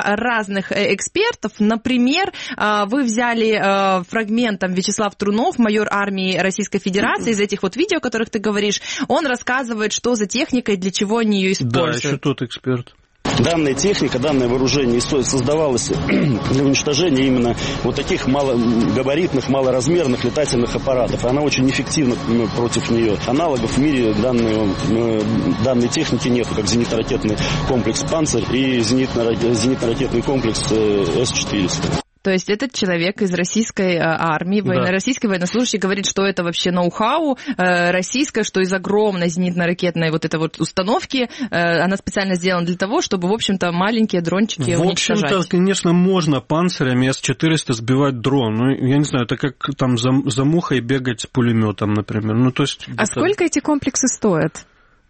разных экспертов. Например, вы взяли фрагментом Вячеслав Трунов, майор армии Российской Федерации, из этих вот видео, о которых ты говоришь. Он рассказывает, что за техника и для чего они ее используют. Да, еще тот эксперт. Данная техника, данное вооружение создавалось для уничтожения именно вот таких малогабаритных, малоразмерных летательных аппаратов. Она очень эффективна против нее. Аналогов в мире данной, данной техники нет, как зенитно-ракетный комплекс «Панцирь» и зенитно-ракетный комплекс эс четыреста. То есть этот человек из российской армии, да. российский военнослужащий говорит, что это вообще ноу-хау э, российское, что из огромной зенитно-ракетной вот этой вот установки э, она специально сделана для того, чтобы, в общем-то, маленькие дрончики в уничтожать. В общем-то, конечно, можно панцирями эс четыреста сбивать дрон. Ну, я не знаю, это как там за, за мухой бегать с пулеметом, например. Ну, то есть, а это... сколько эти комплексы стоят?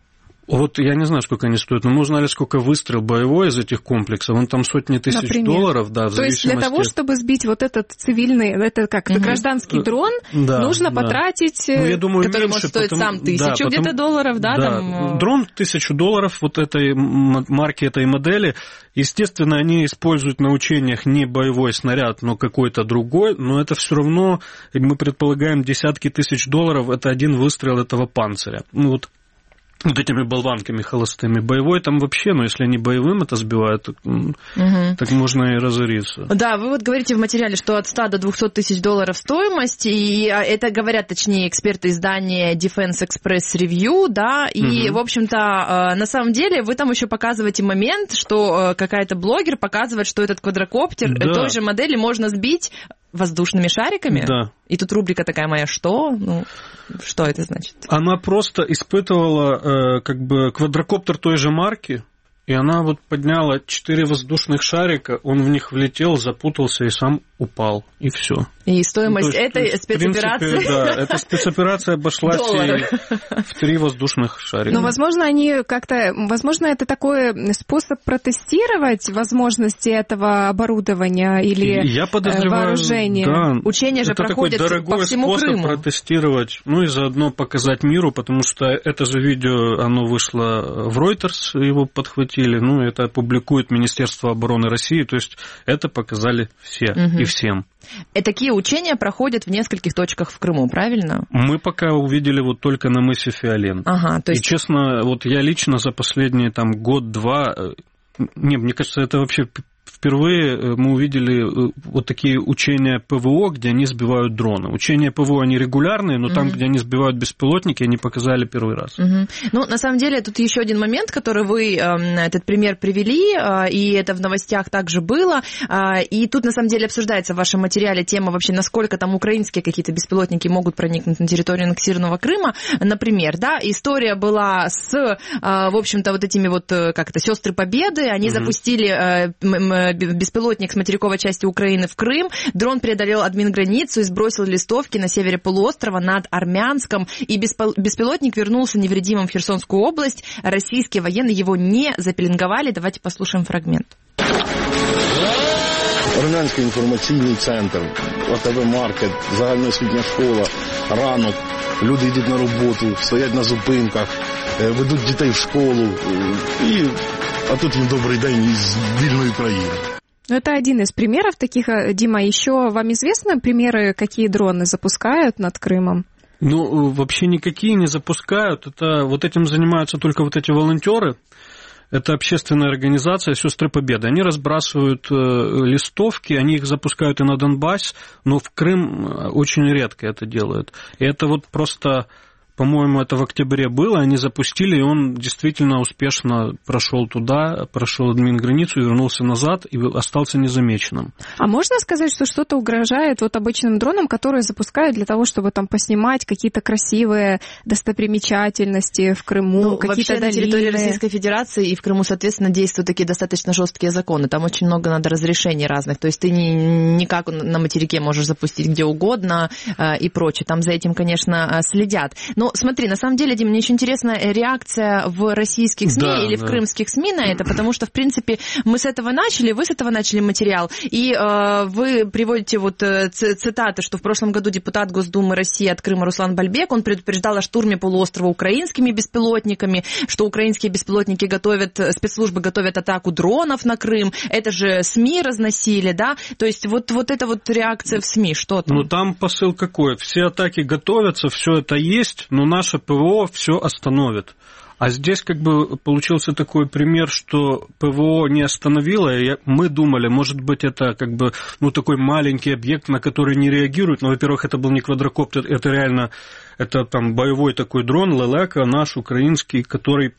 Вот я не знаю, сколько они стоят, но мы узнали, сколько выстрел боевой из этих комплексов. Он там сотни тысяч Например. долларов, да, в То есть для того, чтобы сбить вот этот цивильный, это как, это гражданский дрон, да, нужно да. потратить, ну, я думаю, который меньше, может стоить потому... сам тысячу да, где-то потому... долларов, да? да. Там... Дрон тысячу долларов вот этой марки, этой модели. Естественно, они используют на учениях не боевой снаряд, но какой-то другой, но это все равно, мы предполагаем, десятки тысяч долларов, это один выстрел этого панциря. Ну, вот вот этими болванками холостыми. Боевой там вообще, ну, если они боевым это сбивают, так, угу. так можно и разориться. Да, вы вот говорите в материале, что от ста до двухсот тысяч долларов стоимость, и это говорят, точнее, эксперты издания Defense Express Review, да, и, угу. в общем-то, на самом деле вы там еще показываете момент, что какая-то блогер показывает, что этот квадрокоптер да. той же модели можно сбить воздушными шариками? Да. И тут рубрика такая моя, что? Ну, что это значит? Она просто испытывала э, как бы квадрокоптер той же марки, и она вот подняла четыре воздушных шарика, он в них влетел, запутался и сам упал, и все. И стоимость ну, есть, этой спецоперации... В принципе, да, эта спецоперация обошлась в три воздушных шарика. Ну, возможно, они как-то... Возможно, это такой способ протестировать возможности этого оборудования или Я подозреваю, вооружения. Да, Учения же проходят по всему Крыму. Это такой дорогой способ протестировать, ну и заодно показать миру, потому что это же видео, оно вышло в Reuters, его подхватили, ну, это опубликует Министерство обороны России, то есть это показали все угу. и всем. И такие учения проходят в нескольких точках в Крыму, правильно? Мы пока увидели вот только на мысе Фиолен. Ага, то есть... И, честно, вот я лично за последние там год-два... Не, мне кажется, это вообще... Впервые мы увидели вот такие учения ПВО, где они сбивают дроны. Учения ПВО, они регулярные, но mm-hmm. там, где они сбивают беспилотники, они показали первый раз. Mm-hmm. Ну, на самом деле, тут еще один момент, который вы, э, этот пример привели, э, и это в новостях также было, э, и тут, на самом деле, обсуждается в вашем материале тема вообще, насколько там украинские какие-то беспилотники могут проникнуть на территорию аннексированного Крыма. Например, да, история была с, э, в общем-то, вот этими вот, как это, сестры Победы, они mm-hmm. запустили... Э, м- беспилотник с материковой части Украины в Крым. Дрон преодолел админграницу и сбросил листовки на севере полуострова над Армянском. И беспилотник вернулся невредимым в Херсонскую область. Российские военные его не запеленговали. Давайте послушаем фрагмент. Армянський інформаційний центр, ОТВ Маркет, загальноосвітня школа, ранок. Люди йдуть на роботу, стоять на зупинках, ведуть дітей в школу. І А тут им добрый день из вильной Украины. Это один из примеров таких. Дима, еще вам известны примеры, какие дроны запускают над Крымом? Ну, вообще никакие не запускают. Это, вот этим занимаются только вот эти волонтеры. Это общественная организация «Сестры Победы». Они разбрасывают листовки, они их запускают и на Донбасс, но в Крым очень редко это делают. И это вот просто... По-моему, это в октябре было, они запустили, и он действительно успешно прошел туда, прошел админграницу, вернулся назад и остался незамеченным. А можно сказать, что что-то угрожает вот обычным дронам, которые запускают для того, чтобы там поснимать какие-то красивые достопримечательности в Крыму, ну, какие-то вообще долины? На территории Российской Федерации и в Крыму, соответственно, действуют такие достаточно жесткие законы. Там очень много надо разрешений разных. То есть ты не, не как на материке можешь запустить где угодно э, и прочее. Там за этим, конечно, следят. Но Ну, смотри, на самом деле, Дим, мне еще интересна реакция в российских СМИ да, или в да. крымских СМИ на это, потому что, в принципе, мы с этого начали, вы с этого начали материал, и э, вы приводите вот э, цитаты, что в прошлом году депутат Госдумы России от Крыма Руслан Бальбек, он предупреждал о штурме полуострова украинскими беспилотниками, что украинские беспилотники готовят, спецслужбы готовят атаку дронов на Крым, это же СМИ разносили, да, то есть вот, вот эта вот реакция в СМИ, что там? Ну, там посыл какой, все атаки готовятся, все это есть, но наше ПВО все остановит. А здесь как бы получился такой пример, что ПВО не остановило, и мы думали, может быть, это как бы, ну, такой маленький объект, на который не реагируют, но, во-первых, это был не квадрокоптер, это реально, это там боевой такой дрон, Лелека, наш, украинский, который,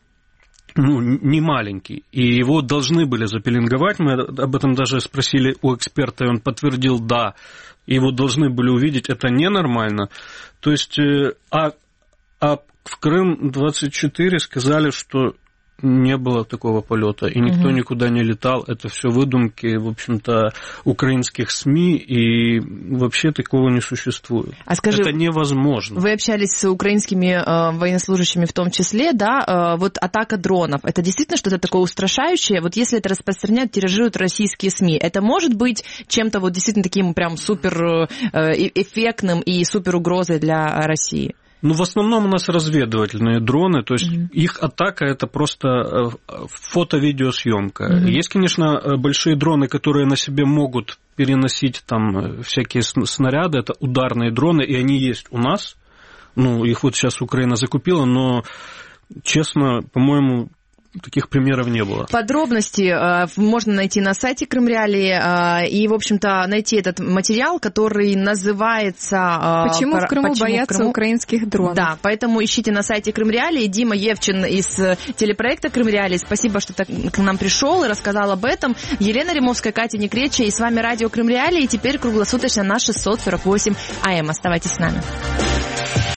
ну, не маленький, и его должны были запеленговать, мы об этом даже спросили у эксперта, и он подтвердил, да, его должны были увидеть, это ненормально, то есть, а, а в Крым двадцать четыре сказали, что не было такого полета, и никто угу. никуда не летал. Это все выдумки, в общем-то, украинских СМИ, и вообще такого не существует. А скажи, это невозможно. Вы общались с украинскими э, военнослужащими в том числе, да, э, вот атака дронов, это действительно что-то такое устрашающее? Вот если это распространяют, тиражируют российские СМИ, это может быть чем-то вот действительно таким прям супер э, эффектным и супер угрозой для России? Ну, в основном у нас разведывательные дроны, то есть mm-hmm. их атака – это просто фото-видеосъемка. Mm-hmm. Есть, конечно, большие дроны, которые на себе могут переносить там всякие снаряды, это ударные дроны, и они есть у нас. Ну, их вот сейчас Украина закупила, но, честно, по-моему, таких примеров не было. Подробности э, можно найти на сайте Крым Реалии, э, и, в общем-то, найти этот материал, который называется... Э, Почему в Крыму Почему боятся в Крыму? украинских дронов? Да, поэтому ищите на сайте Крым Реалии. Дима Евчин из телепроекта Крым Реалии. Спасибо, что так к нам пришел и рассказал об этом. Елена Римовская, Катя Некреча, и с вами радио Крым Реалии. И теперь круглосуточно на шестьсот сорок восемь АМ. Оставайтесь с нами.